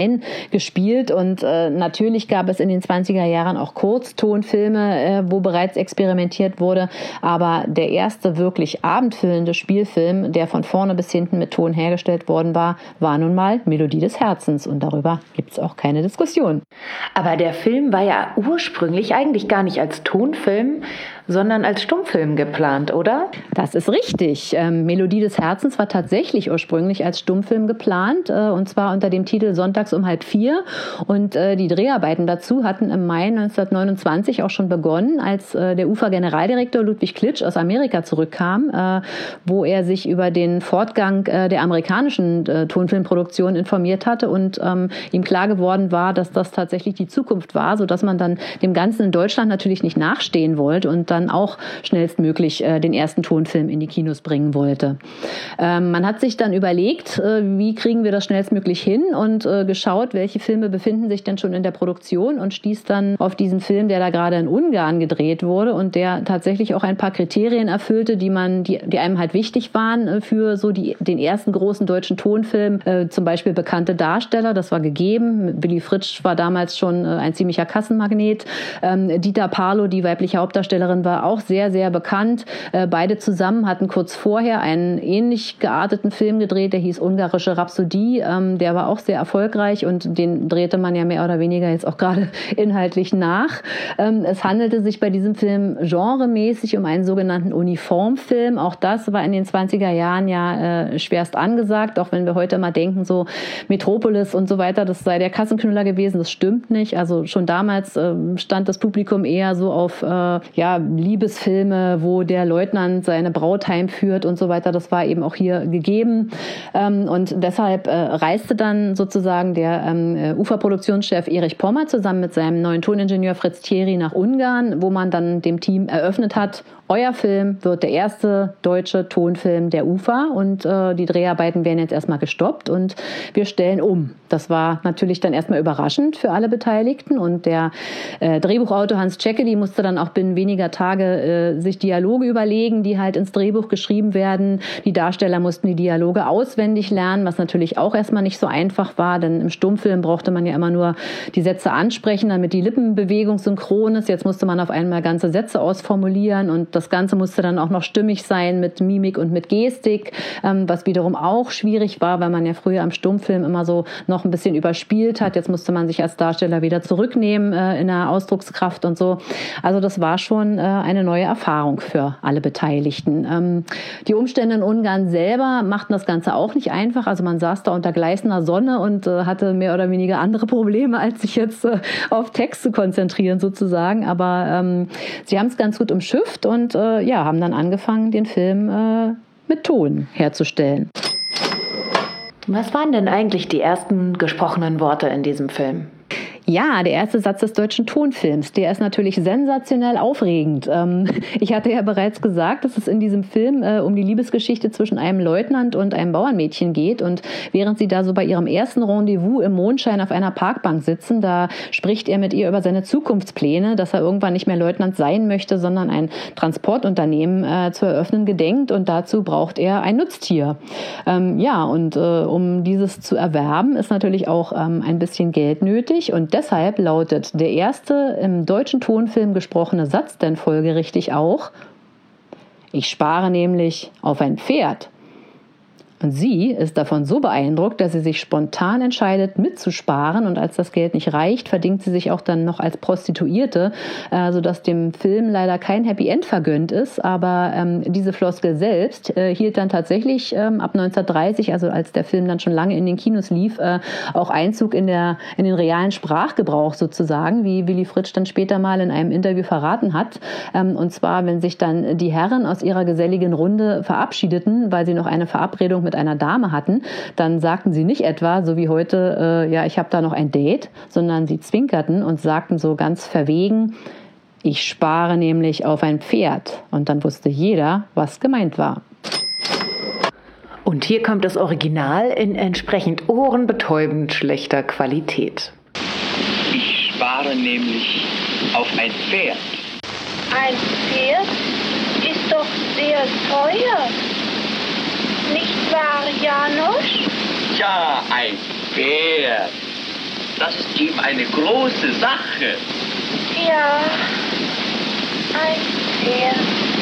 eingespielt. Und äh, natürlich gab es in den zwanziger Jahren auch Kurztonfilme, äh, wo bereits experimentiert wurde. Aber der erste wirklich abendfüllende Spielfilm, der von vorne bis hinten mit Ton hergestellt worden war, war nun mal Melodie des Herzens. Und darüber gibt es auch keine Diskussion. Aber der Film war ja ursprünglich eigentlich gar nicht als Tonfilm, sondern als Stummfilm geplant, oder? Das ist richtig. Ähm, Melodie des Herzens war tatsächlich ursprünglich als Stummfilm geplant, äh, und zwar unter dem Titel Sonntags um halb vier. Und äh, die Dreharbeiten dazu hatten im Mai neunzehnhundertneunundzwanzig auch schon begonnen, als äh, der U F A-Generaldirektor Ludwig Klitsch aus Amerika zurückkam, äh, wo er sich über den Fortgang äh, der amerikanischen äh, Tonfilmproduktion informiert hatte und ähm, ihm klar geworden war, dass das tatsächlich die Zukunft war, sodass man dann dem Ganzen in Deutschland natürlich nicht nachstehen wollte und dann auch schnellstmöglich äh, den ersten Tonfilm in die Kinos bringen wollte. Ähm, man hat sich dann überlegt, äh, wie kriegen wir das schnellstmöglich hin und äh, geschaut, welche Filme befinden sich denn schon in der Produktion und stieß dann auf diesen Film, der da gerade in Ungarn gedreht wurde und der tatsächlich auch ein paar Kriterien erfüllte, die man, die, die einem halt wichtig waren äh, für so die, den ersten großen deutschen Tonfilm, äh, zum Beispiel bekannte Darsteller, das war gegeben. Willy Fritsch war damals schon äh, ein ziemlicher Kassenmagnet. Ähm, Dieter Parlow, die weibliche Hauptdarstellerin, war auch sehr, sehr bekannt. Äh, beide zusammen hatten kurz vorher einen ähnlich gearteten Film gedreht, der hieß Ungarische Rhapsodie. Ähm, der war auch sehr erfolgreich und den drehte man ja mehr oder weniger jetzt auch gerade inhaltlich nach. Ähm, es handelte sich bei diesem Film genremäßig um einen sogenannten Uniformfilm. Auch das war in den zwanziger Jahren ja äh, schwerst angesagt, auch wenn wir heute mal denken, so Metropolis und so weiter, das sei der Kassenknüller gewesen. Das stimmt nicht. Also schon damals äh, stand das Publikum eher so auf äh, ja, Liebesfilme, wo der Leutnant seine Braut heimführt und so weiter. Das war eben auch hier gegeben. Ähm, und deshalb äh, reiste dann sozusagen der ähm, U F A-Produktionschef Erich Pommer zusammen mit seinem neuen Toningenieur Fritz Thierry nach Ungarn, wo man dann dem Team eröffnet hat, euer Film wird der erste deutsche Tonfilm der U F A und äh, die Dreharbeiten werden jetzt erstmal gestoppt und wir stellen um. Das war natürlich dann erstmal überraschend für alle Beteiligten und der äh, Drehbuchautor Hans Czekely musste dann auch binnen weniger Tage äh, sich Dialoge überlegen, die halt ins Drehbuch geschrieben werden. Die Darsteller mussten die Dialoge auswendig lernen, was natürlich auch erstmal nicht so einfach war, denn im Stummfilm brauchte man ja immer nur die Sätze ansprechen, damit die Lippenbewegung synchron ist. Jetzt musste man auf einmal ganze Sätze ausformulieren und das Ganze musste dann auch noch stimmig sein mit Mimik und mit Gestik, ähm, was wiederum auch schwierig war, weil man ja früher am Stummfilm immer so noch ein bisschen überspielt hat. Jetzt musste man sich als Darsteller wieder zurücknehmen äh, in der Ausdruckskraft und so. Also das war schon äh, eine neue Erfahrung für alle Beteiligten. Ähm, die Umstände in Ungarn selber machten das Ganze auch nicht einfach. Also man saß da unter gleißender Sonne und äh, hatte mehr oder weniger andere Probleme, als sich jetzt äh, auf Text zu konzentrieren sozusagen. Aber ähm, sie haben es ganz gut umschifft und äh, ja, haben dann angefangen, den Film äh, mit Ton herzustellen. Was waren denn eigentlich die ersten gesprochenen Worte in diesem Film? Ja, der erste Satz des deutschen Tonfilms, der ist natürlich sensationell aufregend. Ähm, ich hatte ja bereits gesagt, dass es in diesem Film äh, um die Liebesgeschichte zwischen einem Leutnant und einem Bauernmädchen geht. Und während sie da so bei ihrem ersten Rendezvous im Mondschein auf einer Parkbank sitzen, da spricht er mit ihr über seine Zukunftspläne, dass er irgendwann nicht mehr Leutnant sein möchte, sondern ein Transportunternehmen äh, zu eröffnen gedenkt. Und dazu braucht er ein Nutztier. Ähm, ja, und äh, um dieses zu erwerben, ist natürlich auch ähm, ein bisschen Geld nötig. Und deshalb lautet der erste im deutschen Tonfilm gesprochene Satz dann folgerichtig auch: Ich spare nämlich auf ein Pferd. Und sie ist davon so beeindruckt, dass sie sich spontan entscheidet, mitzusparen. Und als das Geld nicht reicht, verdingt sie sich auch dann noch als Prostituierte, äh, sodass dem Film leider kein Happy End vergönnt ist. Aber ähm, diese Floskel selbst äh, hielt dann tatsächlich ähm, ab neunzehnhundertdreißig, also als der Film dann schon lange in den Kinos lief, äh, auch Einzug in, der, in den realen Sprachgebrauch sozusagen, wie Willy Fritsch dann später mal in einem Interview verraten hat. Ähm, und zwar, wenn sich dann die Herren aus ihrer geselligen Runde verabschiedeten, weil sie noch eine Verabredung mit einer Dame hatten, dann sagten sie nicht etwa, so wie heute, äh, ja, ich habe da noch ein Date, sondern sie zwinkerten und sagten so ganz verwegen: Ich spare nämlich auf ein Pferd. Und dann wusste jeder, was gemeint war. Und hier kommt das Original in entsprechend ohrenbetäubend schlechter Qualität. Ich spare nämlich auf ein Pferd. Ein Pferd ist doch sehr teuer. Nicht wahr, Janusz? Ja, ein Pferd. Das ist ihm eine große Sache. Ja, ein Pferd.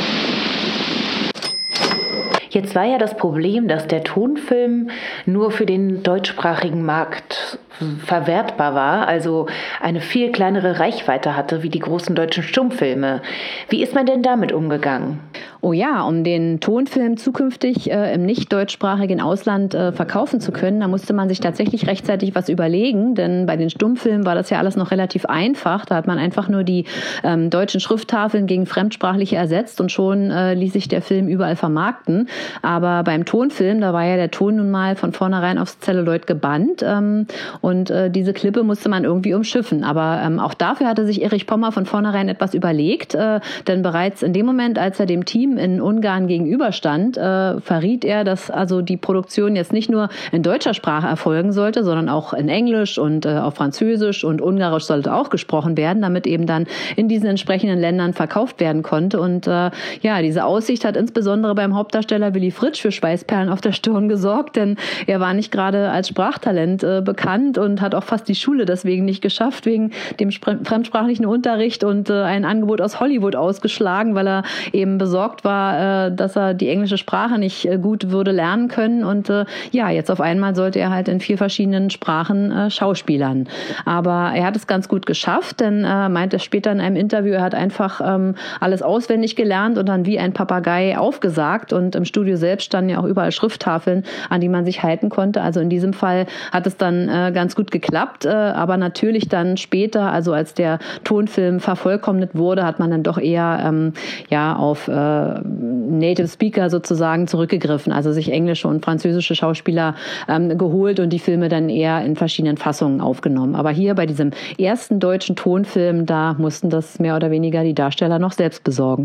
Jetzt war ja das Problem, dass der Tonfilm nur für den deutschsprachigen Markt verwertbar war, also eine viel kleinere Reichweite hatte wie die großen deutschen Stummfilme. Wie ist man denn damit umgegangen? Oh ja, um den Tonfilm zukünftig äh, im nicht deutschsprachigen Ausland äh, verkaufen zu können, da musste man sich tatsächlich rechtzeitig was überlegen, denn bei den Stummfilmen war das ja alles noch relativ einfach. Da hat man einfach nur die ähm, deutschen Schrifttafeln gegen fremdsprachliche ersetzt und schon äh, ließ sich der Film überall vermarkten. Aber beim Tonfilm, da war ja der Ton nun mal von vornherein aufs Zelluloid gebannt ähm, und äh, diese Klippe musste man irgendwie umschiffen. Aber ähm, auch dafür hatte sich Erich Pommer von vornherein etwas überlegt, äh, denn bereits in dem Moment, als er dem Team in Ungarn gegenüberstand, äh, verriet er, dass also die Produktion jetzt nicht nur in deutscher Sprache erfolgen sollte, sondern auch in Englisch und äh, auf Französisch und Ungarisch sollte auch gesprochen werden, damit eben dann in diesen entsprechenden Ländern verkauft werden konnte. Und äh, ja, diese Aussicht hat insbesondere beim Hauptdarsteller Willy Fritsch für Schweißperlen auf der Stirn gesorgt, denn er war nicht gerade als Sprachtalent äh, bekannt und hat auch fast die Schule deswegen nicht geschafft, wegen dem fremdsprachlichen Unterricht und äh, ein Angebot aus Hollywood ausgeschlagen, weil er eben besorgt war, äh, dass er die englische Sprache nicht äh, gut würde lernen können. Und äh, ja, jetzt auf einmal sollte er halt in vier verschiedenen Sprachen äh, schauspielern. Aber er hat es ganz gut geschafft, denn er äh, meinte später in einem Interview, er hat einfach ähm, alles auswendig gelernt und dann wie ein Papagei aufgesagt. Und im Studio selbst standen ja auch überall Schrifttafeln, an die man sich halten konnte. Also in diesem Fall hat es dann äh, ganz gut geklappt. Äh, aber natürlich dann später, also als der Tonfilm vervollkommnet wurde, hat man dann doch eher ähm, ja auf äh, Native Speaker sozusagen zurückgegriffen, also sich englische und französische Schauspieler ähm, geholt und die Filme dann eher in verschiedenen Fassungen aufgenommen. Aber hier bei diesem ersten deutschen Tonfilm, da mussten das mehr oder weniger die Darsteller noch selbst besorgen.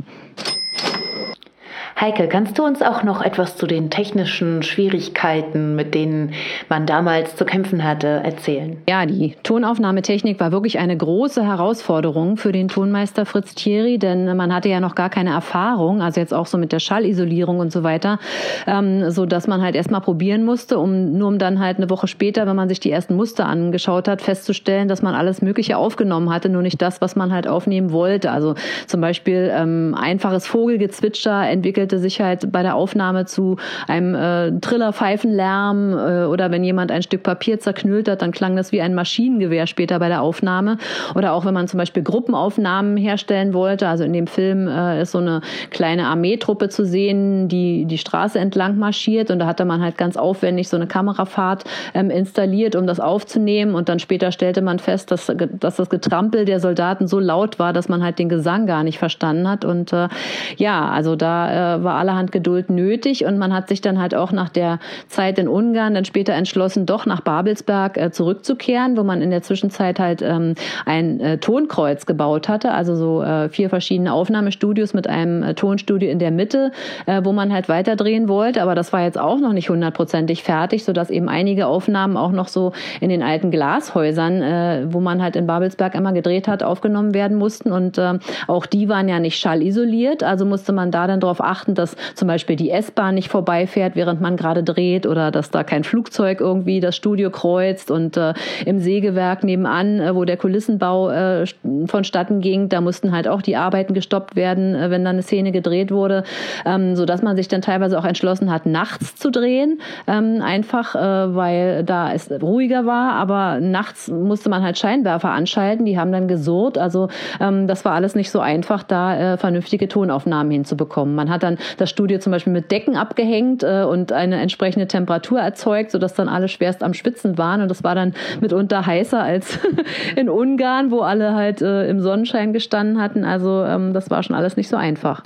Heike, kannst du uns auch noch etwas zu den technischen Schwierigkeiten, mit denen man damals zu kämpfen hatte, erzählen? Ja, die Tonaufnahmetechnik war wirklich eine große Herausforderung für den Tonmeister Fritz Thierry, denn man hatte ja noch gar keine Erfahrung, also jetzt auch so mit der Schallisolierung und so weiter, ähm, so dass man halt erstmal probieren musste, um nur um dann halt eine Woche später, wenn man sich die ersten Muster angeschaut hat, festzustellen, dass man alles Mögliche aufgenommen hatte, nur nicht das, was man halt aufnehmen wollte. Also zum Beispiel ähm, einfaches Vogelgezwitscher entwickelt sich halt bei der Aufnahme zu einem äh, Trillerpfeifenlärm äh, oder wenn jemand ein Stück Papier zerknüllt hat, dann klang das wie ein Maschinengewehr später bei der Aufnahme. Oder auch wenn man zum Beispiel Gruppenaufnahmen herstellen wollte, also in dem Film äh, ist so eine kleine Armeetruppe zu sehen, die die Straße entlang marschiert und da hatte man halt ganz aufwendig so eine Kamerafahrt ähm, installiert, um das aufzunehmen und dann später stellte man fest, dass, dass das Getrampel der Soldaten so laut war, dass man halt den Gesang gar nicht verstanden hat und äh, ja, also da äh, war allerhand Geduld nötig und man hat sich dann halt auch nach der Zeit in Ungarn dann später entschlossen, doch nach Babelsberg äh, zurückzukehren, wo man in der Zwischenzeit halt ähm, ein äh, Tonkreuz gebaut hatte, also so äh, vier verschiedene Aufnahmestudios mit einem äh, Tonstudio in der Mitte, äh, wo man halt weiterdrehen wollte, aber das war jetzt auch noch nicht hundertprozentig fertig, sodass eben einige Aufnahmen auch noch so in den alten Glashäusern, äh, wo man halt in Babelsberg immer gedreht hat, aufgenommen werden mussten und äh, auch die waren ja nicht schallisoliert, also musste man da dann darauf achten, dass zum Beispiel die S-Bahn nicht vorbeifährt, während man gerade dreht oder dass da kein Flugzeug irgendwie das Studio kreuzt und äh, im Sägewerk nebenan, äh, wo der Kulissenbau äh, vonstatten ging, da mussten halt auch die Arbeiten gestoppt werden, äh, wenn dann eine Szene gedreht wurde, ähm, sodass man sich dann teilweise auch entschlossen hat, nachts zu drehen, ähm, einfach äh, weil da es ruhiger war, aber nachts musste man halt Scheinwerfer anschalten, die haben dann gesurrt, also ähm, das war alles nicht so einfach, da äh, vernünftige Tonaufnahmen hinzubekommen. Man hat dann das Studio zum Beispiel mit Decken abgehängt äh, und eine entsprechende Temperatur erzeugt, sodass dann alle schwerst am Schwitzen waren. Und das war dann mitunter heißer als in Ungarn, wo alle halt äh, im Sonnenschein gestanden hatten. Also ähm, das war schon alles nicht so einfach.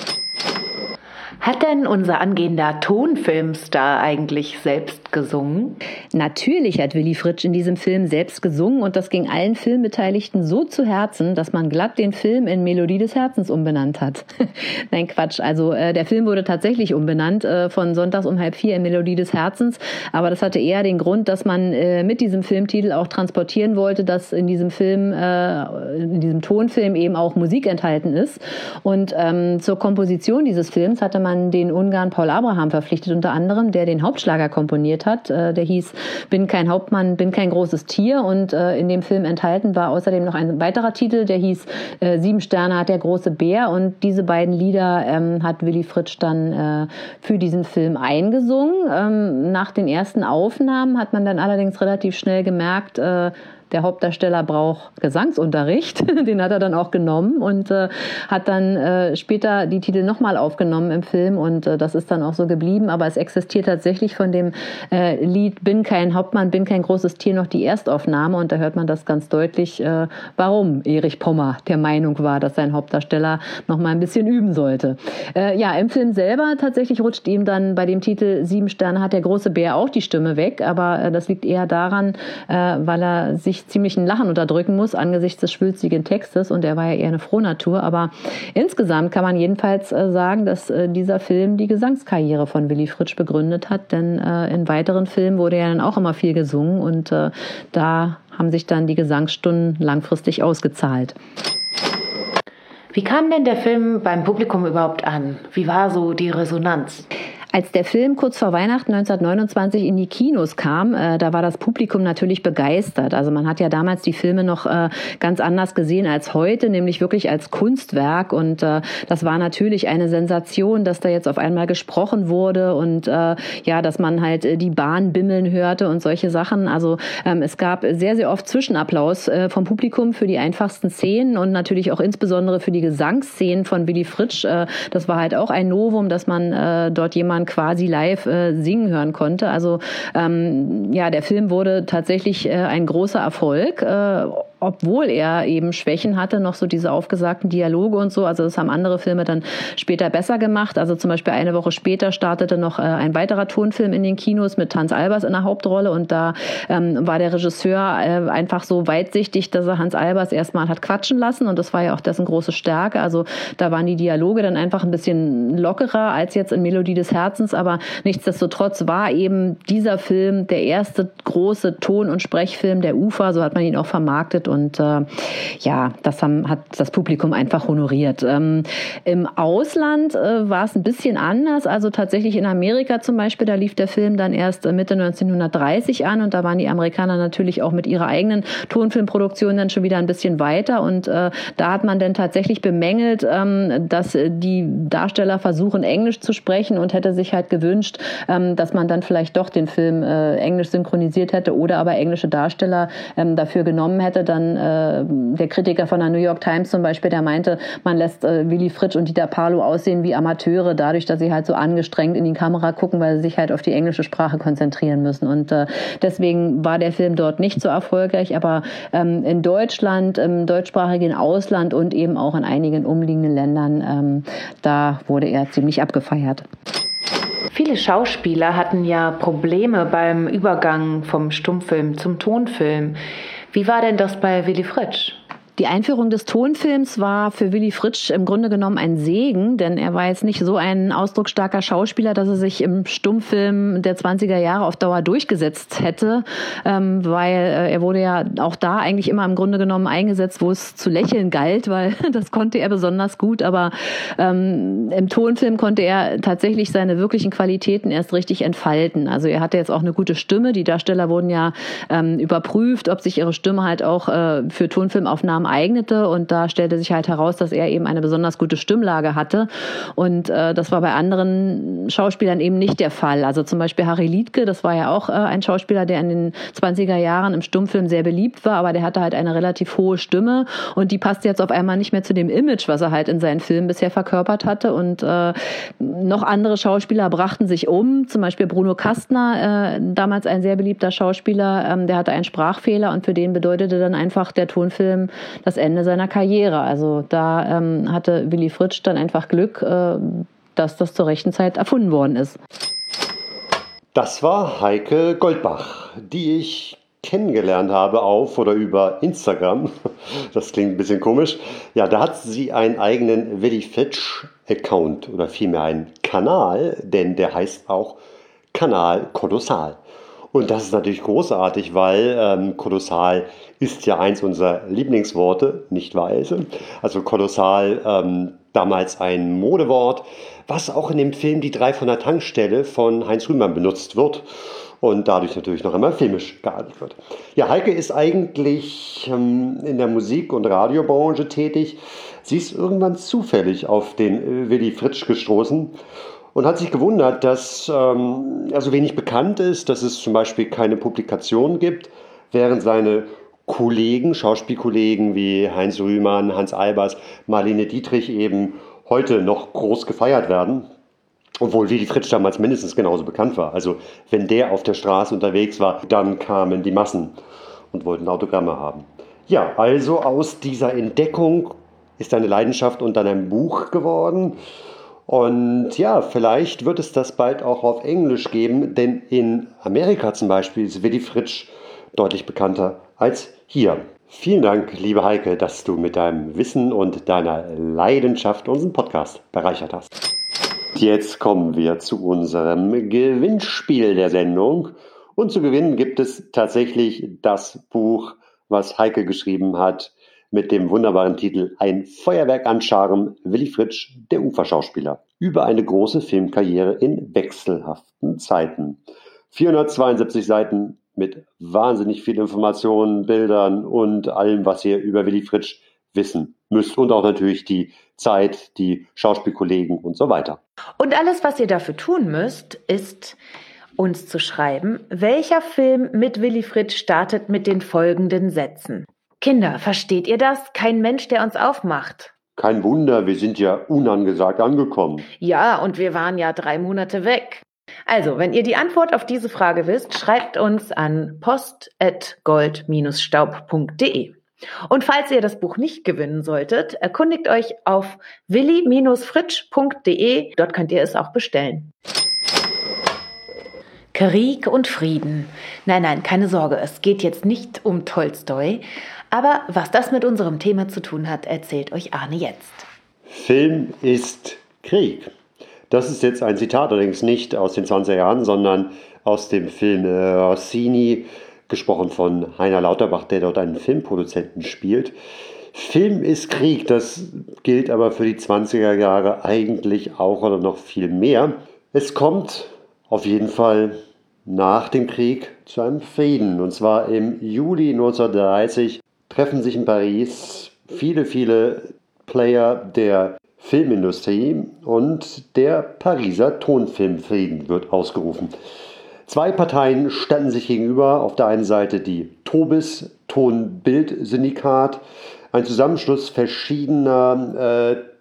Hat denn unser angehender Tonfilmstar eigentlich selbst gesungen? Natürlich hat Willy Fritsch in diesem Film selbst gesungen und das ging allen Filmbeteiligten so zu Herzen, dass man glatt den Film in Melodie des Herzens umbenannt hat. Nein, Quatsch. Also äh, der Film wurde tatsächlich umbenannt äh, von Sonntags um halb vier in Melodie des Herzens, aber das hatte eher den Grund, dass man äh, mit diesem Filmtitel auch transportieren wollte, dass in diesem Film, äh, in diesem Tonfilm eben auch Musik enthalten ist. Und ähm, zur Komposition dieses Films hatte man den Ungarn Paul Abraham verpflichtet, unter anderem, der den Hauptschlager komponiert hat. Der hieß Bin kein Hauptmann, bin kein großes Tier. Und äh, in dem Film enthalten war außerdem noch ein weiterer Titel, der hieß äh, Sieben Sterne hat der große Bär. Und diese beiden Lieder ähm, hat Willy Fritsch dann äh, für diesen Film eingesungen. Ähm, nach den ersten Aufnahmen hat man dann allerdings relativ schnell gemerkt, äh, der Hauptdarsteller braucht Gesangsunterricht, den hat er dann auch genommen und äh, hat dann äh, später die Titel nochmal aufgenommen im Film und äh, das ist dann auch so geblieben, aber es existiert tatsächlich von dem äh, Lied Bin kein Hauptmann, bin kein großes Tier noch die Erstaufnahme und da hört man das ganz deutlich, äh, warum Erich Pommer der Meinung war, dass sein Hauptdarsteller nochmal ein bisschen üben sollte. Äh, ja, im Film selber tatsächlich rutscht ihm dann bei dem Titel Sieben Sterne hat der große Bär auch die Stimme weg, aber äh, das liegt eher daran, äh, weil er sich ziemlichen Lachen unterdrücken muss angesichts des schwülstigen Textes und er war ja eher eine Frohnatur, aber insgesamt kann man jedenfalls äh, sagen, dass äh, dieser Film die Gesangskarriere von Willy Fritsch begründet hat, denn äh, in weiteren Filmen wurde ja dann auch immer viel gesungen und äh, da haben sich dann die Gesangsstunden langfristig ausgezahlt. Wie kam denn der Film beim Publikum überhaupt an? Wie war so die Resonanz? Als der Film kurz vor Weihnachten neunzehnhundertneunundzwanzig in die Kinos kam, äh, da war das Publikum natürlich begeistert. Also man hat ja damals die Filme noch äh, ganz anders gesehen als heute, nämlich wirklich als Kunstwerk. Und äh, das war natürlich eine Sensation, dass da jetzt auf einmal gesprochen wurde und äh, ja, dass man halt äh, die Bahn bimmeln hörte und solche Sachen. Also ähm, es gab sehr, sehr oft Zwischenapplaus äh, vom Publikum für die einfachsten Szenen und natürlich auch insbesondere für die Gesangsszenen von Willy Fritsch. Äh, das war halt auch ein Novum, dass man äh, dort jemanden quasi live äh, singen hören konnte. Also ähm, ja, der Film wurde tatsächlich äh, ein großer Erfolg, äh, obwohl er eben Schwächen hatte, noch so diese aufgesagten Dialoge und so. Also das haben andere Filme dann später besser gemacht. Also zum Beispiel eine Woche später startete noch äh, ein weiterer Tonfilm in den Kinos mit Hans Albers in der Hauptrolle und da ähm, war der Regisseur äh, einfach so weitsichtig, dass er Hans Albers erstmal hat quatschen lassen und das war ja auch dessen große Stärke. Also da waren die Dialoge dann einfach ein bisschen lockerer als jetzt in Melodie des Herzens, aber nichtsdestotrotz war eben dieser Film der erste große Ton- und Sprechfilm der U F A, so hat man ihn auch vermarktet und äh, ja, das haben, hat das Publikum einfach honoriert. Ähm, im Ausland äh, war es ein bisschen anders, also tatsächlich in Amerika zum Beispiel, da lief der Film dann erst Mitte neunzehnhundertdreißig an und da waren die Amerikaner natürlich auch mit ihrer eigenen Tonfilmproduktion dann schon wieder ein bisschen weiter und äh, da hat man dann tatsächlich bemängelt, ähm, dass die Darsteller versuchen, Englisch zu sprechen und hätte sich halt gewünscht, ähm, dass man dann vielleicht doch den Film äh, englisch synchronisiert hätte oder aber englische Darsteller ähm, dafür genommen hätte, dann äh, der Kritiker von der New York Times zum Beispiel, der meinte, man lässt äh, Willy Fritsch und Dieter Parlow aussehen wie Amateure, dadurch, dass sie halt so angestrengt in die Kamera gucken, weil sie sich halt auf die englische Sprache konzentrieren müssen. Und äh, deswegen war der Film dort nicht so erfolgreich, aber ähm, in Deutschland, im deutschsprachigen Ausland und eben auch in einigen umliegenden Ländern, ähm, da wurde er ziemlich abgefeiert. Viele Schauspieler hatten ja Probleme beim Übergang vom Stummfilm zum Tonfilm. Wie war denn das bei Willy Fritsch? Die Einführung des Tonfilms war für Willy Fritsch im Grunde genommen ein Segen, denn er war jetzt nicht so ein ausdrucksstarker Schauspieler, dass er sich im Stummfilm der zwanziger Jahre auf Dauer durchgesetzt hätte, ähm, weil äh, er wurde ja auch da eigentlich immer im Grunde genommen eingesetzt, wo es zu lächeln galt, weil das konnte er besonders gut, aber ähm, im Tonfilm konnte er tatsächlich seine wirklichen Qualitäten erst richtig entfalten. Also er hatte jetzt auch eine gute Stimme, die Darsteller wurden ja ähm, überprüft, ob sich ihre Stimme halt auch äh, für Tonfilmaufnahmen eignete und da stellte sich halt heraus, dass er eben eine besonders gute Stimmlage hatte und äh, das war bei anderen Schauspielern eben nicht der Fall. Also zum Beispiel Harry Liedtke, das war ja auch äh, ein Schauspieler, der in den zwanziger Jahren im Stummfilm sehr beliebt war, aber der hatte halt eine relativ hohe Stimme und die passte jetzt auf einmal nicht mehr zu dem Image, was er halt in seinen Filmen bisher verkörpert hatte und äh, noch andere Schauspieler brachten sich um, zum Beispiel Bruno Kastner, äh, damals ein sehr beliebter Schauspieler, ähm, der hatte einen Sprachfehler und für den bedeutete dann einfach der Tonfilm das Ende seiner Karriere. Also da ähm, hatte Willy Fritsch dann einfach Glück, äh, dass das zur rechten Zeit erfunden worden ist. Das war Heike Goldbach, die ich kennengelernt habe auf oder über Instagram. Das klingt ein bisschen komisch. Ja, da hat sie einen eigenen Willy Fritsch-Account oder vielmehr einen Kanal, denn der heißt auch Kanal Kolossal. Und das ist natürlich großartig, weil ähm, kolossal ist ja eins unserer Lieblingsworte, nicht wahr, Else? Also kolossal, ähm, damals ein Modewort, was auch in dem Film Die drei von der Tankstelle von Heinz Rühmann benutzt wird. und dadurch natürlich noch einmal filmisch geadelt wird. Ja, Heike ist eigentlich ähm, in der Musik- und Radiobranche tätig. Sie ist irgendwann zufällig auf den äh, Willy Fritsch gestoßen und hat sich gewundert, dass ähm, er so wenig bekannt ist, dass es zum Beispiel keine Publikation gibt, während seine Kollegen, Schauspielkollegen wie Heinz Rühmann, Hans Albers, Marlene Dietrich eben heute noch groß gefeiert werden. Obwohl Willy Fritsch damals mindestens genauso bekannt war. Also wenn der auf der Straße unterwegs war, dann kamen die Massen und wollten Autogramme haben. Ja, also aus dieser Entdeckung ist eine Leidenschaft und dann ein Buch geworden. Und ja, vielleicht wird es das bald auch auf Englisch geben, denn in Amerika zum Beispiel ist Willy Fritsch deutlich bekannter als hier. Vielen Dank, liebe Heike, dass du mit deinem Wissen und deiner Leidenschaft unseren Podcast bereichert hast. Jetzt kommen wir zu unserem Gewinnspiel der Sendung. Und zu gewinnen gibt es tatsächlich das Buch, was Heike geschrieben hat, mit dem wunderbaren Titel Ein Feuerwerk an Charme, Willy Fritsch, der Uferschauspieler. Über eine große Filmkarriere in wechselhaften Zeiten. vierhundertzweiundsiebzig Seiten mit wahnsinnig viel Informationen, Bildern und allem, was ihr über Willy Fritsch wissen müsst. Und auch natürlich die Zeit, die Schauspielkollegen und so weiter. Und alles, was ihr dafür tun müsst, ist uns zu schreiben, welcher Film mit Willy Fritsch startet mit den folgenden Sätzen. Kinder, versteht ihr das? Kein Mensch, der uns aufmacht. Kein Wunder, wir sind ja unangesagt angekommen. Ja, und wir waren ja drei Monate weg. Also, wenn ihr die Antwort auf diese Frage wisst, schreibt uns an post at gold staub punkt de. Und falls ihr das Buch nicht gewinnen solltet, erkundigt euch auf willy fritsch punkt de. Dort könnt ihr es auch bestellen. Krieg und Frieden. Nein, nein, keine Sorge, es geht jetzt nicht um Tolstoi. Aber was das mit unserem Thema zu tun hat, erzählt euch Arne jetzt. Film ist Krieg. Das ist jetzt ein Zitat, allerdings nicht aus den zwanziger Jahren, sondern aus dem Film Rossini, gesprochen von Heiner Lauterbach, der dort einen Filmproduzenten spielt. Film ist Krieg, das gilt aber für die zwanziger Jahre eigentlich auch oder noch viel mehr. Es kommt auf jeden Fall nach dem Krieg zu einem Frieden. Und zwar im Juli neunzehnhundertdreißig treffen sich in Paris viele, viele Player der Filmindustrie und der Pariser Tonfilmfrieden wird ausgerufen. Zwei Parteien standen sich gegenüber. Auf der einen Seite die Tobis, Tonbild-Syndikat, ein Zusammenschluss verschiedener äh,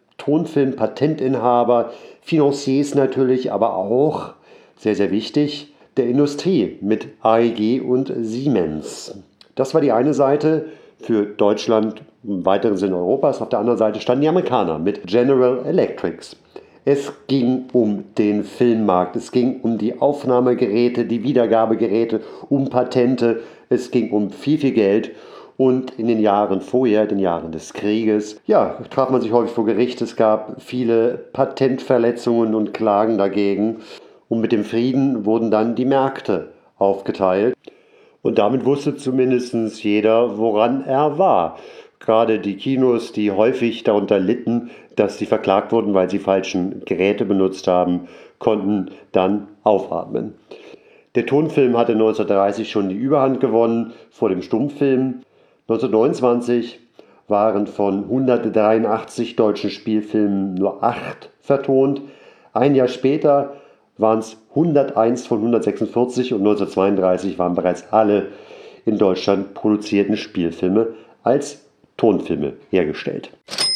Tonfilm-Patentinhaber, Financiers natürlich, aber auch, sehr, sehr wichtig, der Industrie mit A E G und Siemens. Das war die eine Seite für Deutschland, im weiteren Sinne Europas. Auf der anderen Seite standen die Amerikaner mit General Electric. Es ging um den Filmmarkt, es ging um die Aufnahmegeräte, die Wiedergabegeräte, um Patente, es ging um viel, viel Geld. Und in den Jahren vorher, den Jahren des Krieges, ja, traf man sich häufig vor Gericht. Es gab viele Patentverletzungen und Klagen dagegen. Und mit dem Frieden wurden dann die Märkte aufgeteilt. Und damit wusste zumindest jeder, woran er war. Gerade die Kinos, die häufig darunter litten, dass sie verklagt wurden, weil sie falschen Geräte benutzt haben, konnten dann aufatmen. Der Tonfilm hatte neunzehnhundertdreißig schon die Überhand gewonnen vor dem Stummfilm. neunzehnhundertneunundzwanzig waren von hundertdreiundachtzig deutschen Spielfilmen nur acht vertont. Ein Jahr später waren es hunderteins von hundertsechsundvierzig und neunzehnhundertzweiunddreißig waren bereits alle in Deutschland produzierten Spielfilme als Tonfilme hergestellt.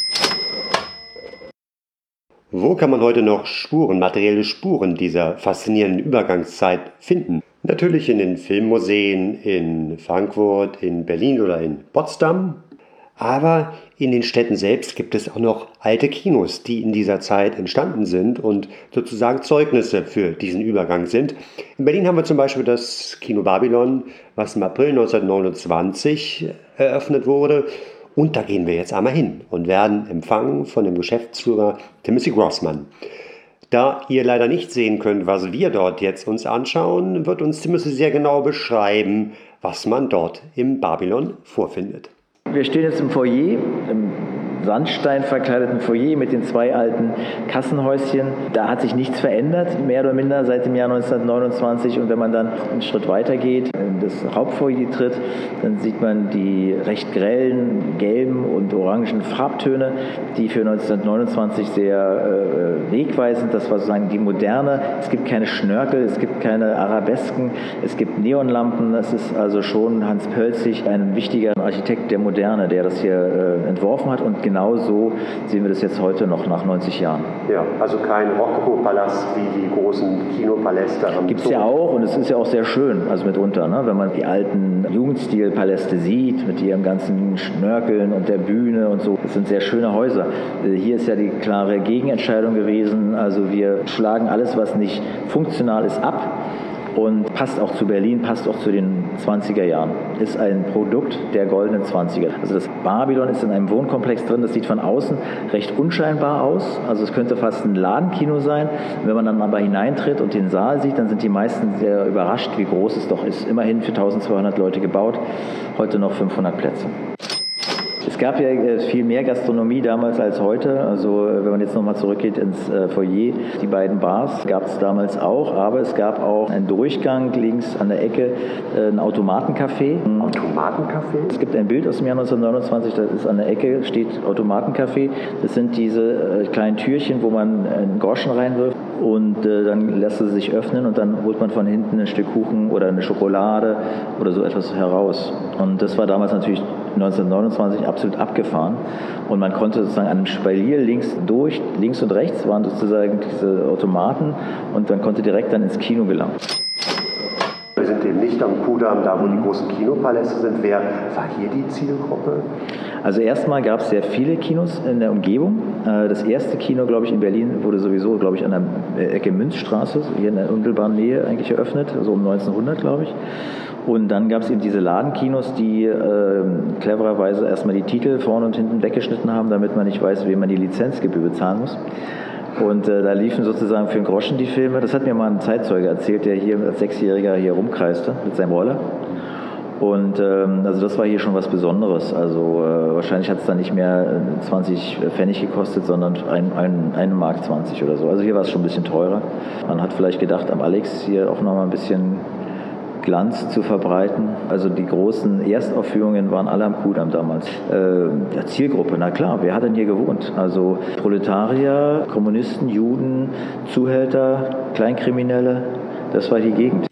Wo kann man heute noch Spuren, materielle Spuren dieser faszinierenden Übergangszeit finden? Natürlich in den Filmmuseen in Frankfurt, in Berlin oder in Potsdam. Aber in den Städten selbst gibt es auch noch alte Kinos, die in dieser Zeit entstanden sind und sozusagen Zeugnisse für diesen Übergang sind. In Berlin haben wir zum Beispiel das Kino Babylon, was im April neunzehnhundertneunundzwanzig eröffnet wurde. Und da gehen wir jetzt einmal hin und werden empfangen von dem Geschäftsführer Timothy Grossman. Da ihr leider nicht sehen könnt, was wir dort jetzt uns anschauen, wird uns Timothy sehr genau beschreiben, was man dort im Babylon vorfindet. Wir stehen jetzt im Foyer. Sandstein verkleideten Foyer mit den zwei alten Kassenhäuschen. Da hat sich nichts verändert, mehr oder minder seit dem Jahr neunzehnhundertneunundzwanzig. Und wenn man dann einen Schritt weiter geht, in das Hauptfoyer tritt, dann sieht man die recht grellen gelben und orangen Farbtöne, die für neunzehnhundertneunundzwanzig sehr äh, wegweisend, das war sozusagen die Moderne. Es gibt keine Schnörkel, es gibt keine Arabesken, es gibt Neonlampen. Das ist also schon Hans Pölzig, ein wichtiger Architekt der Moderne, der das hier äh, entworfen hat. Und genau so sehen wir das jetzt heute noch nach neunzig Jahren. Ja, also kein Rokoko-Palast wie die großen Kinopaläste am Gibt es ja auch, und es ist ja auch sehr schön, also mitunter, ne? Wenn man die alten Jugendstilpaläste sieht, mit ihrem ganzen Schnörkeln und der Bühne und so. Das sind sehr schöne Häuser. Hier ist ja die klare Gegenentscheidung gewesen. Also wir schlagen alles, was nicht funktional ist, ab. Und passt auch zu Berlin, passt auch zu den zwanziger Jahren. Ist ein Produkt der goldenen zwanziger. Also das Babylon ist in einem Wohnkomplex drin, das sieht von außen recht unscheinbar aus. Also es könnte fast ein Ladenkino sein. Wenn man dann aber hineintritt und den Saal sieht, dann sind die meisten sehr überrascht, wie groß es doch ist. Immerhin für eintausendzweihundert Leute gebaut, heute noch fünfhundert Plätze. Es gab ja viel mehr Gastronomie damals als heute. Also wenn man jetzt nochmal zurückgeht ins Foyer, die beiden Bars gab es damals auch, aber es gab auch einen Durchgang links an der Ecke, ein Automatencafé. Automatencafé? Es gibt ein Bild aus dem Jahr neunzehnhundertneunundzwanzig, das ist an der Ecke, steht Automatencafé. Das sind diese kleinen Türchen, wo man einen Groschen reinwirft und dann lässt es sich öffnen und dann holt man von hinten ein Stück Kuchen oder eine Schokolade oder so etwas heraus. Und das war damals natürlich neunzehnhundertneunundzwanzig absolut abgefahren und man konnte sozusagen an einem Spalier links durch, links und rechts waren sozusagen diese Automaten und man konnte direkt dann ins Kino gelangen. Wir sind eben nicht am Kudamm, da wo die großen Kinopaläste sind. Wer war hier die Zielgruppe? Also erstmal gab es sehr viele Kinos in der Umgebung. Das erste Kino, glaube ich, in Berlin wurde sowieso, glaube ich, an der Ecke Münzstraße, hier in der unmittelbaren Nähe eigentlich eröffnet, so um neunzehnhundert, glaube ich. Und dann gab es eben diese Ladenkinos, die äh, clevererweise erstmal die Titel vorne und hinten weggeschnitten haben, damit man nicht weiß, wem man die Lizenzgebühr bezahlen muss. Und äh, da liefen sozusagen für einen Groschen die Filme. Das hat mir mal ein Zeitzeuge erzählt, der hier als Sechsjähriger hier rumkreiste mit seinem Roller. Und ähm, also das war hier schon was Besonderes. Also äh, wahrscheinlich hat es dann nicht mehr zwanzig Pfennig gekostet, sondern ein, ein, eine Mark zwanzig oder so. Also hier war es schon ein bisschen teurer. Man hat vielleicht gedacht, am Alex hier auch nochmal ein bisschen Glanz zu verbreiten. Also die großen Erstaufführungen waren alle am Kudamm damals. Äh, Zielgruppe, na klar, wer hat denn hier gewohnt? Also Proletarier, Kommunisten, Juden, Zuhälter, Kleinkriminelle, das war die Gegend.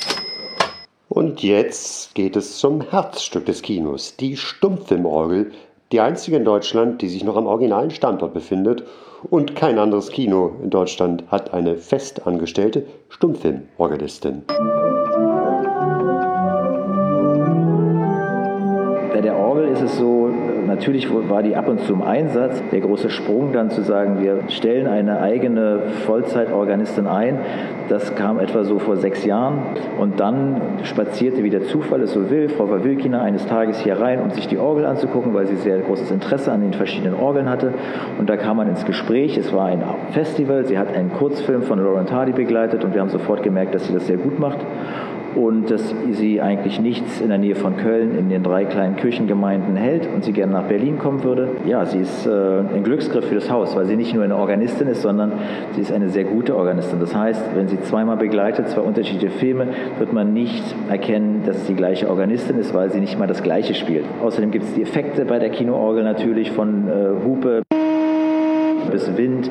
Und jetzt geht es zum Herzstück des Kinos, die Stummfilmorgel, die einzige in Deutschland, die sich noch am originalen Standort befindet. Und kein anderes Kino in Deutschland hat eine festangestellte Stummfilmorgelistin. Bei der Orgel ist es so, natürlich war die ab und zu im Einsatz. Der große Sprung dann zu sagen, wir stellen eine eigene Vollzeitorganistin ein, das kam etwa so vor sechs Jahren. Und dann spazierte, wie der Zufall es so will, Frau Wawilkina eines Tages hier rein, um sich die Orgel anzugucken, weil sie sehr großes Interesse an den verschiedenen Orgeln hatte. Und da kam man ins Gespräch. Es war ein Festival. Sie hat einen Kurzfilm von Laurent Hardy begleitet und wir haben sofort gemerkt, dass sie das sehr gut macht. Und dass sie eigentlich nichts in der Nähe von Köln in den drei kleinen Kirchengemeinden hält und sie gerne nach Berlin kommen würde. Ja, sie ist äh, ein Glücksgriff für das Haus, weil sie nicht nur eine Organistin ist, sondern sie ist eine sehr gute Organistin. Das heißt, wenn sie zweimal begleitet, zwei unterschiedliche Filme, wird man nicht erkennen, dass es die gleiche Organistin ist, weil sie nicht mal das Gleiche spielt. Außerdem gibt es die Effekte bei der Kinoorgel natürlich von äh, Hupe bis Wind,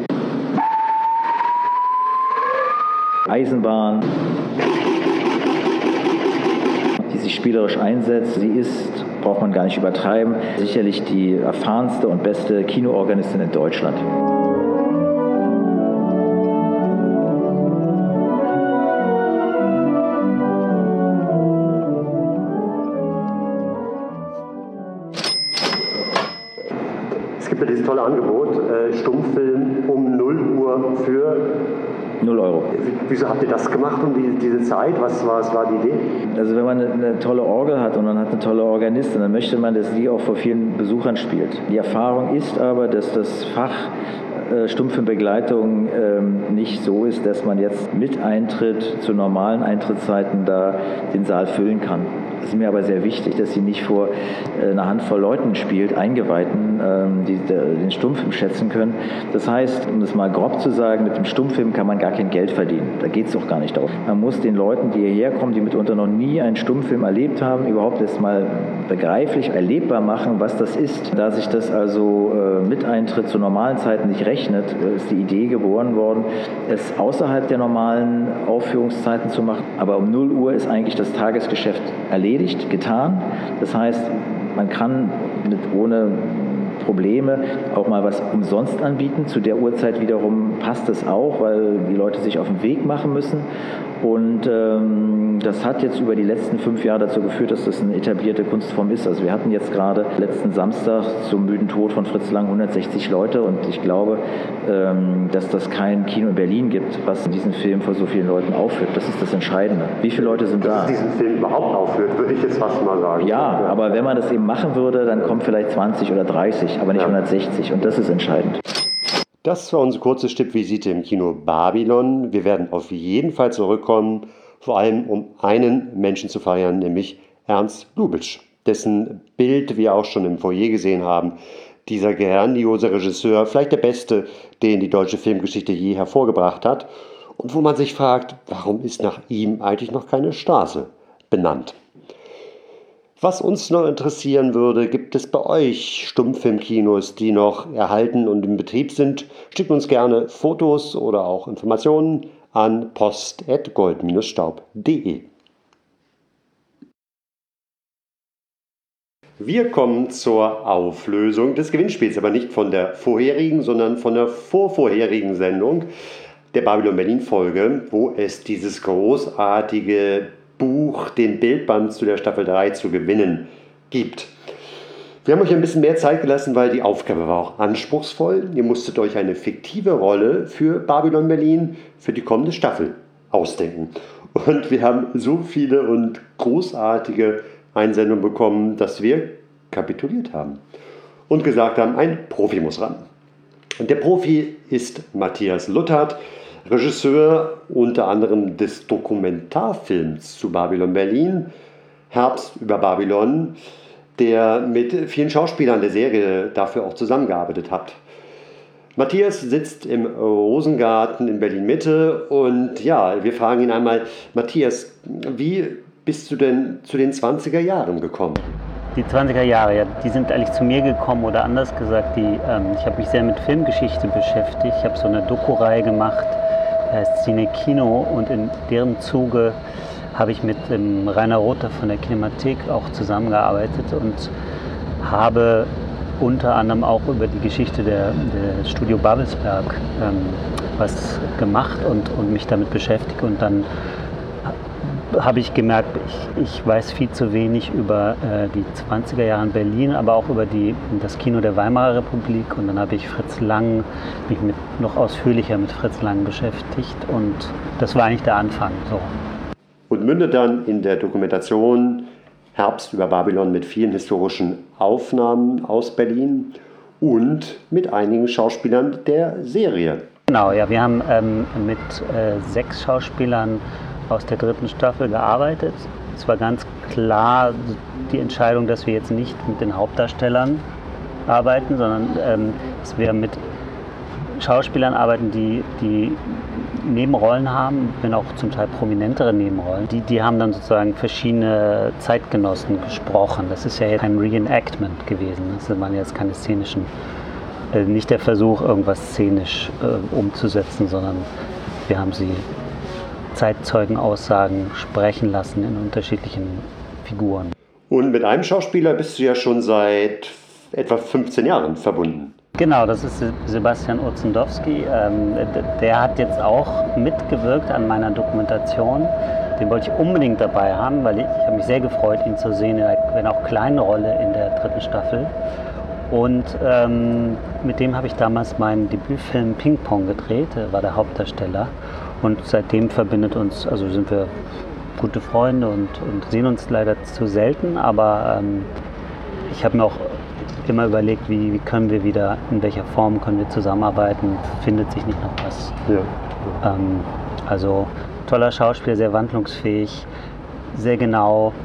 Eisenbahn, spielerisch einsetzt. Sie ist, braucht man gar nicht übertreiben, sicherlich die erfahrenste und beste Kinoorganistin in Deutschland. Es gibt ja dieses tolle Angebot, äh, Stummfilm um null Uhr für null Euro. Wieso habt ihr das gemacht um die, diese Zeit? Was war, was war die Idee? Also wenn man eine, eine tolle Orgel hat und man hat eine tolle Organistin, dann möchte man, dass die auch vor vielen Besuchern spielt. Die Erfahrung ist aber, dass das Fach äh, Stummfilmbegleitung ähm, nicht so ist, dass man jetzt mit Eintritt zu normalen Eintrittszeiten da den Saal füllen kann. Es ist mir aber sehr wichtig, dass sie nicht vor einer Handvoll Leuten spielt, Eingeweihten, die den Stummfilm schätzen können. Das heißt, um das mal grob zu sagen, mit dem Stummfilm kann man gar kein Geld verdienen. Da geht es auch gar nicht darum. Man muss den Leuten, die hierher kommen, die mitunter noch nie einen Stummfilm erlebt haben, überhaupt erst mal begreiflich, erlebbar machen, was das ist. Da sich das also äh, mit Eintritt zu normalen Zeiten nicht rechnet, ist die Idee geboren worden, es außerhalb der normalen Aufführungszeiten zu machen. Aber um null Uhr ist eigentlich das Tagesgeschäft erledigt, getan. Das heißt, man kann mit ohne Probleme auch mal was umsonst anbieten. Zu der Uhrzeit wiederum passt es auch, weil die Leute sich auf den Weg machen müssen. Und ähm, das hat jetzt über die letzten fünf Jahre dazu geführt, dass das eine etablierte Kunstform ist. Also wir hatten jetzt gerade letzten Samstag zum müden Tod von Fritz Lang hundertsechzig Leute und ich glaube, ähm, dass das kein Kino in Berlin gibt, was diesen Film vor so vielen Leuten aufführt. Das ist das Entscheidende. Wie viele Leute sind da? Dass diesen Film überhaupt aufführt, würde ich jetzt fast mal sagen. Ja, aber wenn man das eben machen würde, dann kommen vielleicht zwanzig oder dreißig, aber nicht ja. hundertsechzig und das ist entscheidend. Das war unsere kurze Stippvisite im Kino Babylon. Wir werden auf jeden Fall zurückkommen, vor allem um einen Menschen zu feiern, nämlich Ernst Lubitsch, dessen Bild wir auch schon im Foyer gesehen haben. Dieser grandiose Regisseur, vielleicht der beste, den die deutsche Filmgeschichte je hervorgebracht hat. Und wo man sich fragt, warum ist nach ihm eigentlich noch keine Straße benannt? Was uns noch interessieren würde, gibt es bei euch Stummfilmkinos, die noch erhalten und in Betrieb sind? Schickt uns gerne Fotos oder auch Informationen an post at gold staub punkt de. Wir kommen zur Auflösung des Gewinnspiels, aber nicht von der vorherigen, sondern von der vorvorherigen Sendung der Babylon Berlin Folge, wo es dieses großartige Buch, den Bildband zu der Staffel drei zu gewinnen gibt. Wir haben euch ein bisschen mehr Zeit gelassen, weil die Aufgabe war auch anspruchsvoll. Ihr musstet euch eine fiktive Rolle für Babylon Berlin für die kommende Staffel ausdenken. Und wir haben so viele und großartige Einsendungen bekommen, dass wir kapituliert haben und gesagt haben, ein Profi muss ran. Und der Profi ist Matthias Luthert, Regisseur unter anderem des Dokumentarfilms zu Babylon Berlin, Herbst über Babylon, der mit vielen Schauspielern der Serie dafür auch zusammengearbeitet hat. Matthias sitzt im Rosengarten in Berlin-Mitte und ja, wir fragen ihn einmal, Matthias, wie bist du denn zu den zwanziger Jahren gekommen? Die zwanziger Jahre, ja, die sind eigentlich zu mir gekommen oder anders gesagt, die, ähm, ich habe mich sehr mit Filmgeschichte beschäftigt. Ich habe so eine Doku-Reihe gemacht, die heißt Cine Kino und in deren Zuge habe ich mit ähm, Rainer Rother von der Kinemathek auch zusammengearbeitet und habe unter anderem auch über die Geschichte der, der Studio Babelsberg ähm, was gemacht und, und mich damit beschäftigt und dann habe ich gemerkt, ich, ich weiß viel zu wenig über äh, die zwanziger Jahre in Berlin, aber auch über die, das Kino der Weimarer Republik. Und dann habe ich Fritz Lang, mich mit, noch ausführlicher mit Fritz Lang beschäftigt. Und das war eigentlich der Anfang. So. Und mündet dann in der Dokumentation Herbst über Babylon mit vielen historischen Aufnahmen aus Berlin und mit einigen Schauspielern der Serie. Genau, ja, wir haben ähm, mit äh, sechs Schauspielern aus der dritten Staffel gearbeitet. Es war ganz klar die Entscheidung, dass wir jetzt nicht mit den Hauptdarstellern arbeiten, sondern ähm, dass wir mit Schauspielern arbeiten, die, die Nebenrollen haben, wenn auch zum Teil prominentere Nebenrollen. Die, die haben dann sozusagen verschiedene Zeitgenossen gesprochen. Das ist ja jetzt ein Reenactment gewesen. Das waren jetzt keine szenischen, äh, nicht der Versuch, irgendwas szenisch äh, umzusetzen, sondern wir haben sie Zeitzeugenaussagen sprechen lassen in unterschiedlichen Figuren. Und mit einem Schauspieler bist du ja schon seit etwa fünfzehn Jahren verbunden. Genau, das ist Sebastian Urzendowski. Ähm, der hat jetzt auch mitgewirkt an meiner Dokumentation. Den wollte ich unbedingt dabei haben, weil ich, ich habe mich sehr gefreut, ihn zu sehen, in einer, wenn auch kleinen Rolle in der dritten Staffel. Und ähm, mit dem habe ich damals meinen Debütfilm Ping Pong gedreht. Er war der Hauptdarsteller. Und seitdem verbindet uns, also sind wir gute Freunde und, und sehen uns leider zu selten, aber ähm, ich habe mir auch immer überlegt, wie, wie können wir wieder, in welcher Form können wir zusammenarbeiten, findet sich nicht noch was. Ja. Ähm, also toller Schauspieler, sehr wandlungsfähig, sehr genau.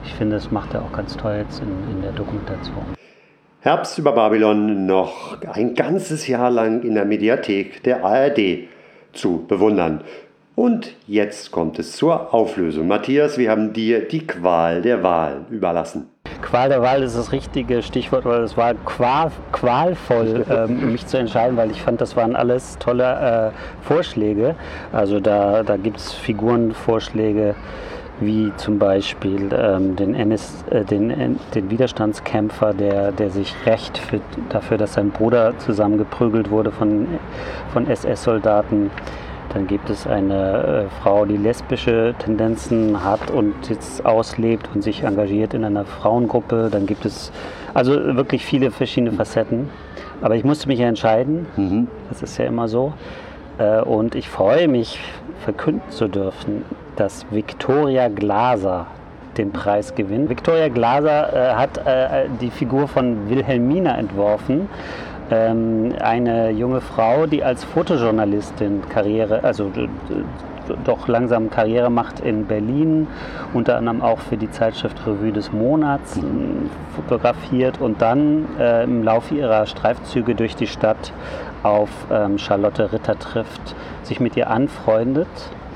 Ich finde, das macht er auch ganz toll jetzt in, in der Dokumentation. Herbst über Babylon noch ein ganzes Jahr lang in der Mediathek der A R D zu bewundern. Und jetzt kommt es zur Auflösung. Matthias, wir haben dir die Qual der Wahl überlassen. Qual der Wahl ist das richtige Stichwort, weil es war qual, qualvoll, ähm, mich zu entscheiden, weil ich fand, das waren alles tolle äh, Vorschläge. Also da, da gibt es Figurenvorschläge, wie zum Beispiel ähm, den, N S, äh, den, den Widerstandskämpfer, der, der sich rächt für, dafür, dass sein Bruder zusammengeprügelt wurde von, von S S-Soldaten. Dann gibt es eine äh, Frau, die lesbische Tendenzen hat und jetzt auslebt und sich engagiert in einer Frauengruppe. Dann gibt es also wirklich viele verschiedene Facetten. Aber ich musste mich ja entscheiden, mhm. das ist ja immer so. Äh, und ich freue mich, verkünden zu dürfen, dass Victoria Glaser den Preis gewinnt. Victoria Glaser äh, hat äh, die Figur von Wilhelmina entworfen. Ähm, eine junge Frau, die als Fotojournalistin Karriere, also äh, doch langsam Karriere macht in Berlin, unter anderem auch für die Zeitschrift Revue des Monats äh, fotografiert und dann äh, im Laufe ihrer Streifzüge durch die Stadt auf ähm, Charlotte Ritter trifft, sich mit ihr anfreundet.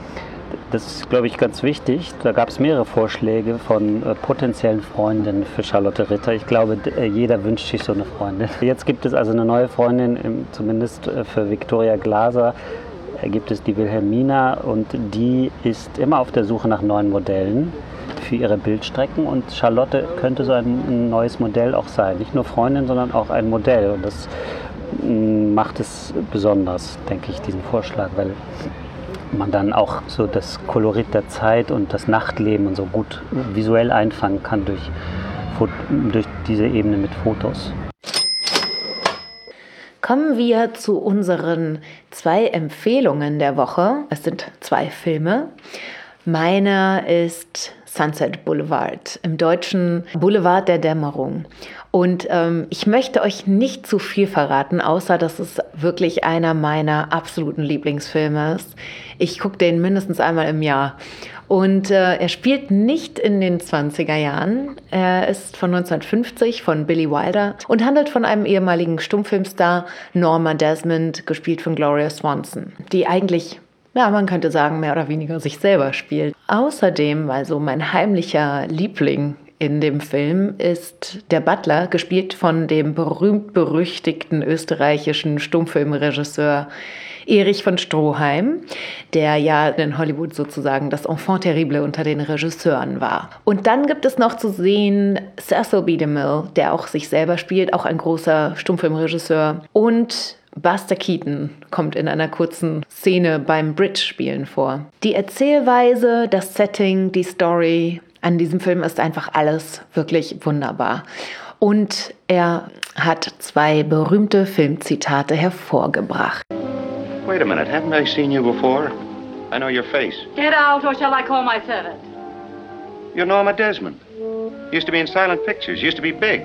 Das ist, glaube ich, ganz wichtig. Da gab es mehrere Vorschläge von äh, potenziellen Freundinnen für Charlotte Ritter. Ich glaube, d- äh, jeder wünscht sich so eine Freundin. Jetzt gibt es also eine neue Freundin, im, zumindest äh, für Victoria Glaser, äh, gibt es die Wilhelmina und die ist immer auf der Suche nach neuen Modellen für ihre Bildstrecken und Charlotte könnte so ein, ein neues Modell auch sein. Nicht nur Freundin, sondern auch ein Modell und das mh, macht es besonders, denke ich, diesen Vorschlag, weil man dann auch so das Kolorit der Zeit und das Nachtleben und so gut visuell einfangen kann durch, durch diese Ebene mit Fotos. Kommen wir zu unseren zwei Empfehlungen der Woche. Es sind zwei Filme. Meiner ist Sunset Boulevard, im Deutschen Boulevard der Dämmerung. Und ähm, ich möchte euch nicht zu viel verraten, außer dass es wirklich einer meiner absoluten Lieblingsfilme ist. Ich gucke den mindestens einmal im Jahr. Und äh, er spielt nicht in den zwanziger Jahren. Er ist von neunzehnhundertfünfzig von Billy Wilder und handelt von einem ehemaligen Stummfilmstar, Norma Desmond, gespielt von Gloria Swanson, die eigentlich, ja, man könnte sagen, mehr oder weniger sich selber spielt. Außerdem, also mein heimlicher Liebling in dem Film ist der Butler, gespielt von dem berühmt-berüchtigten österreichischen Stummfilmregisseur Erich von Stroheim, der ja in Hollywood sozusagen das Enfant terrible unter den Regisseuren war. Und dann gibt es noch zu sehen Cecil B. DeMille, der auch sich selber spielt, auch ein großer Stummfilmregisseur. Und Buster Keaton kommt in einer kurzen Szene beim Bridge-Spielen vor. Die Erzählweise, das Setting, die Story an diesem Film ist einfach alles wirklich wunderbar. Und er hat zwei berühmte Filmzitate hervorgebracht. Wait a minute, haven't I seen you before? I know your face. Get out, or shall I call my servant? You're Norma Desmond. Used to be in silent pictures, used to be big.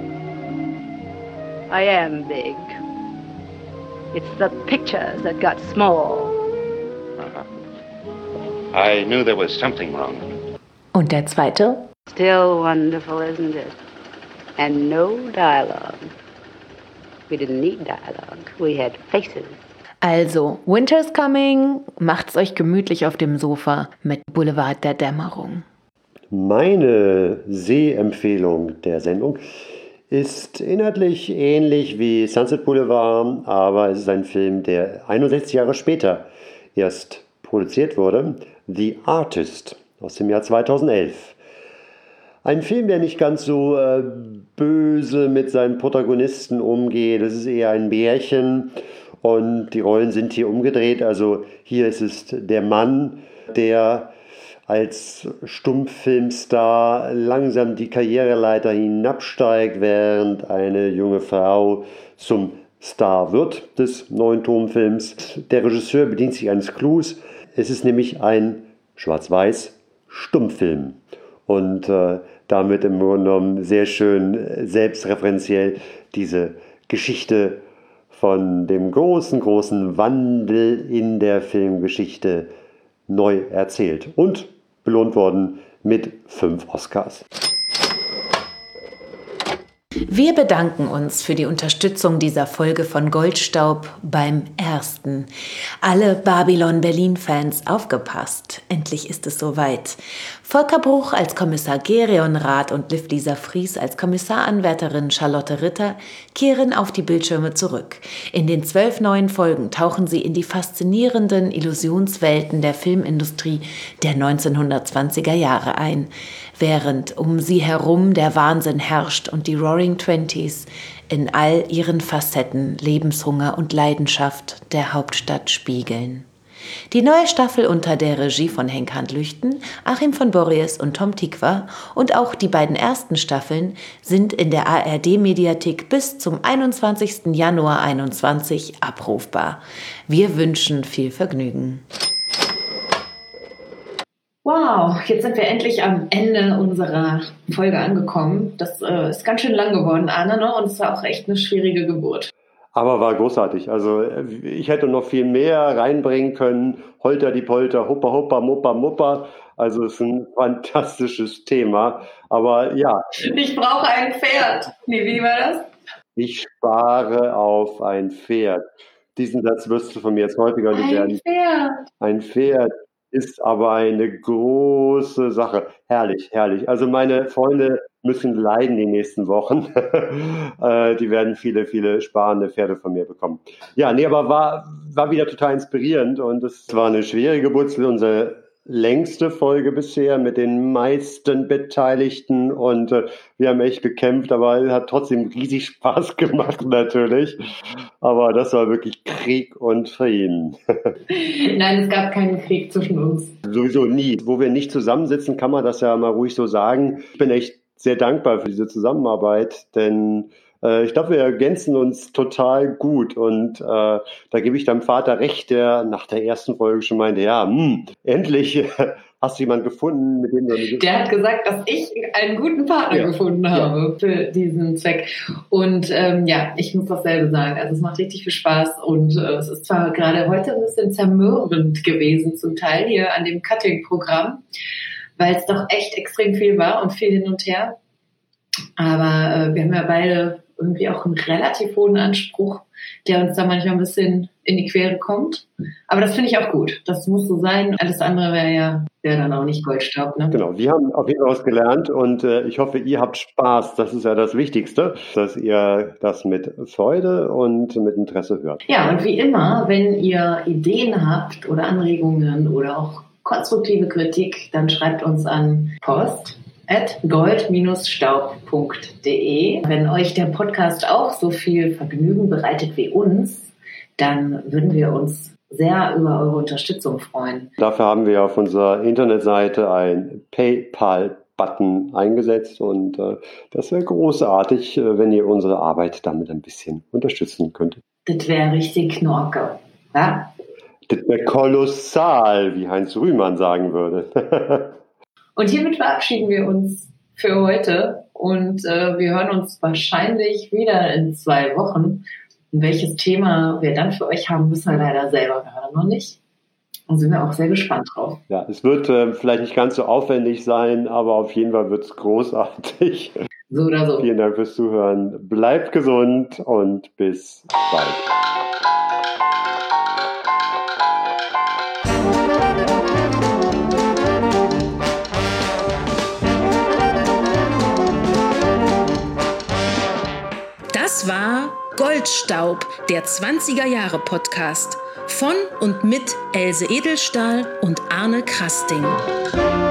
I am big. It's the pictures that got small. Uh-huh. I knew there was something wrong. Und der zweite? Still wonderful, isn't it? And no dialogue. We didn't need dialogue. We had faces. Also, Winter's Coming, macht's euch gemütlich auf dem Sofa mit Boulevard der Dämmerung. Meine Sehempfehlung der Sendung ist inhaltlich ähnlich wie Sunset Boulevard, aber es ist ein Film, der einundsechzig Jahre später erst produziert wurde. The Artist aus dem Jahr zweitausendelf. Ein Film, der nicht ganz so äh, böse mit seinen Protagonisten umgeht. Es ist eher ein Märchen und die Rollen sind hier umgedreht. Also hier ist es der Mann, der als Stummfilmstar langsam die Karriereleiter hinabsteigt, während eine junge Frau zum Star wird des neuen Tonfilms. Der Regisseur bedient sich eines Clues. Es ist nämlich ein schwarz-weiß Stummfilm und äh, damit im Grunde genommen sehr schön selbstreferenziell diese Geschichte von dem großen, großen Wandel in der Filmgeschichte neu erzählt. Und belohnt worden mit fünf Oscars. Wir bedanken uns für die Unterstützung dieser Folge von Goldstaub beim Ersten. Alle Babylon Berlin-Fans aufgepasst, endlich ist es soweit. Volker Bruch als Kommissar Gerion Rath und Liv-Lisa Fries als Kommissaranwärterin Charlotte Ritter kehren auf die Bildschirme zurück. In den zwölf neuen Folgen tauchen sie in die faszinierenden Illusionswelten der Filmindustrie der neunzehnhundertzwanziger Jahre ein, während um sie herum der Wahnsinn herrscht und die Roaring Twenties in all ihren Facetten Lebenshunger und Leidenschaft der Hauptstadt spiegeln. Die neue Staffel unter der Regie von Henk Handlüchten, Achim von Borries und Tom Tykwer und auch die beiden ersten Staffeln sind in der A R D-Mediathek bis zum einundzwanzigsten Januar einundzwanzig abrufbar. Wir wünschen viel Vergnügen. Wow, jetzt sind wir endlich am Ende unserer Folge angekommen. Das äh, ist ganz schön lang geworden, Arne, ne? Und es war auch echt eine schwierige Geburt. Aber war großartig. Also ich hätte noch viel mehr reinbringen können. Holter die Polter, Huppa Huppa, Muppa Muppa. Also es ist ein fantastisches Thema. Aber ja. Ich brauche ein Pferd. Nee, wie war das? Ich spare auf ein Pferd. Diesen Satz wirst du von mir jetzt häufiger ein werden. Ein Pferd. Ein Pferd ist aber eine große Sache. Herrlich, herrlich. Also meine Freunde müssen leiden die nächsten Wochen. äh, die werden viele, viele sparende Pferde von mir bekommen. Ja, nee, aber war, war wieder total inspirierend und es war eine schwere Geburt, unsere längste Folge bisher mit den meisten Beteiligten und äh, wir haben echt gekämpft, aber es hat trotzdem riesig Spaß gemacht natürlich. Aber das war wirklich Krieg und Frieden. Nein, es gab keinen Krieg zwischen uns. Sowieso nie. Wo wir nicht zusammensitzen, kann man das ja mal ruhig so sagen. Ich bin echt sehr dankbar für diese Zusammenarbeit, denn äh, ich glaube, wir ergänzen uns total gut und äh, da gebe ich deinem Vater recht, der nach der ersten Folge schon meinte, ja, mh, endlich hast du jemanden gefunden, mit dem du... Der hat gesagt, dass ich einen guten Partner ja. gefunden habe ja. für diesen Zweck. Und ähm, ja, ich muss dasselbe sagen. Also es macht richtig viel Spaß und äh, es ist zwar gerade heute ein bisschen zermürbend gewesen zum Teil hier an dem Cutting-Programm, weil es doch echt extrem viel war und viel hin und her. Aber äh, wir haben ja beide irgendwie auch einen relativ hohen Anspruch, der uns da manchmal ein bisschen in die Quere kommt. Aber das finde ich auch gut. Das muss so sein. Alles andere wäre ja wäre dann auch nicht Goldstaub. Ne? Genau, wir haben auf jeden Fall was gelernt und äh, ich hoffe, ihr habt Spaß. Das ist ja das Wichtigste, dass ihr das mit Freude und mit Interesse hört. Ja, und wie immer, wenn ihr Ideen habt oder Anregungen oder auch konstruktive Kritik, dann schreibt uns an post at gold staub punkt de. Wenn euch der Podcast auch so viel Vergnügen bereitet wie uns, dann würden wir uns sehr über eure Unterstützung freuen. Dafür haben wir auf unserer Internetseite ein PayPal-Button eingesetzt und äh, das wäre großartig, äh, wenn ihr unsere Arbeit damit ein bisschen unterstützen könntet. Das wäre richtig Knorke, ja? Das wäre kolossal, wie Heinz Rühmann sagen würde. Und hiermit verabschieden wir uns für heute und äh, wir hören uns wahrscheinlich wieder in zwei Wochen. Und welches Thema wir dann für euch haben, wissen wir leider selber gerade noch nicht. Und sind wir auch sehr gespannt drauf. Ja, es wird äh, vielleicht nicht ganz so aufwendig sein, aber auf jeden Fall wird es großartig. So oder so. Vielen Dank fürs Zuhören. Bleibt gesund und bis bald. Das war Goldstaub, der zwanziger-Jahre-Podcast von und mit Else Edelstahl und Arne Krasting.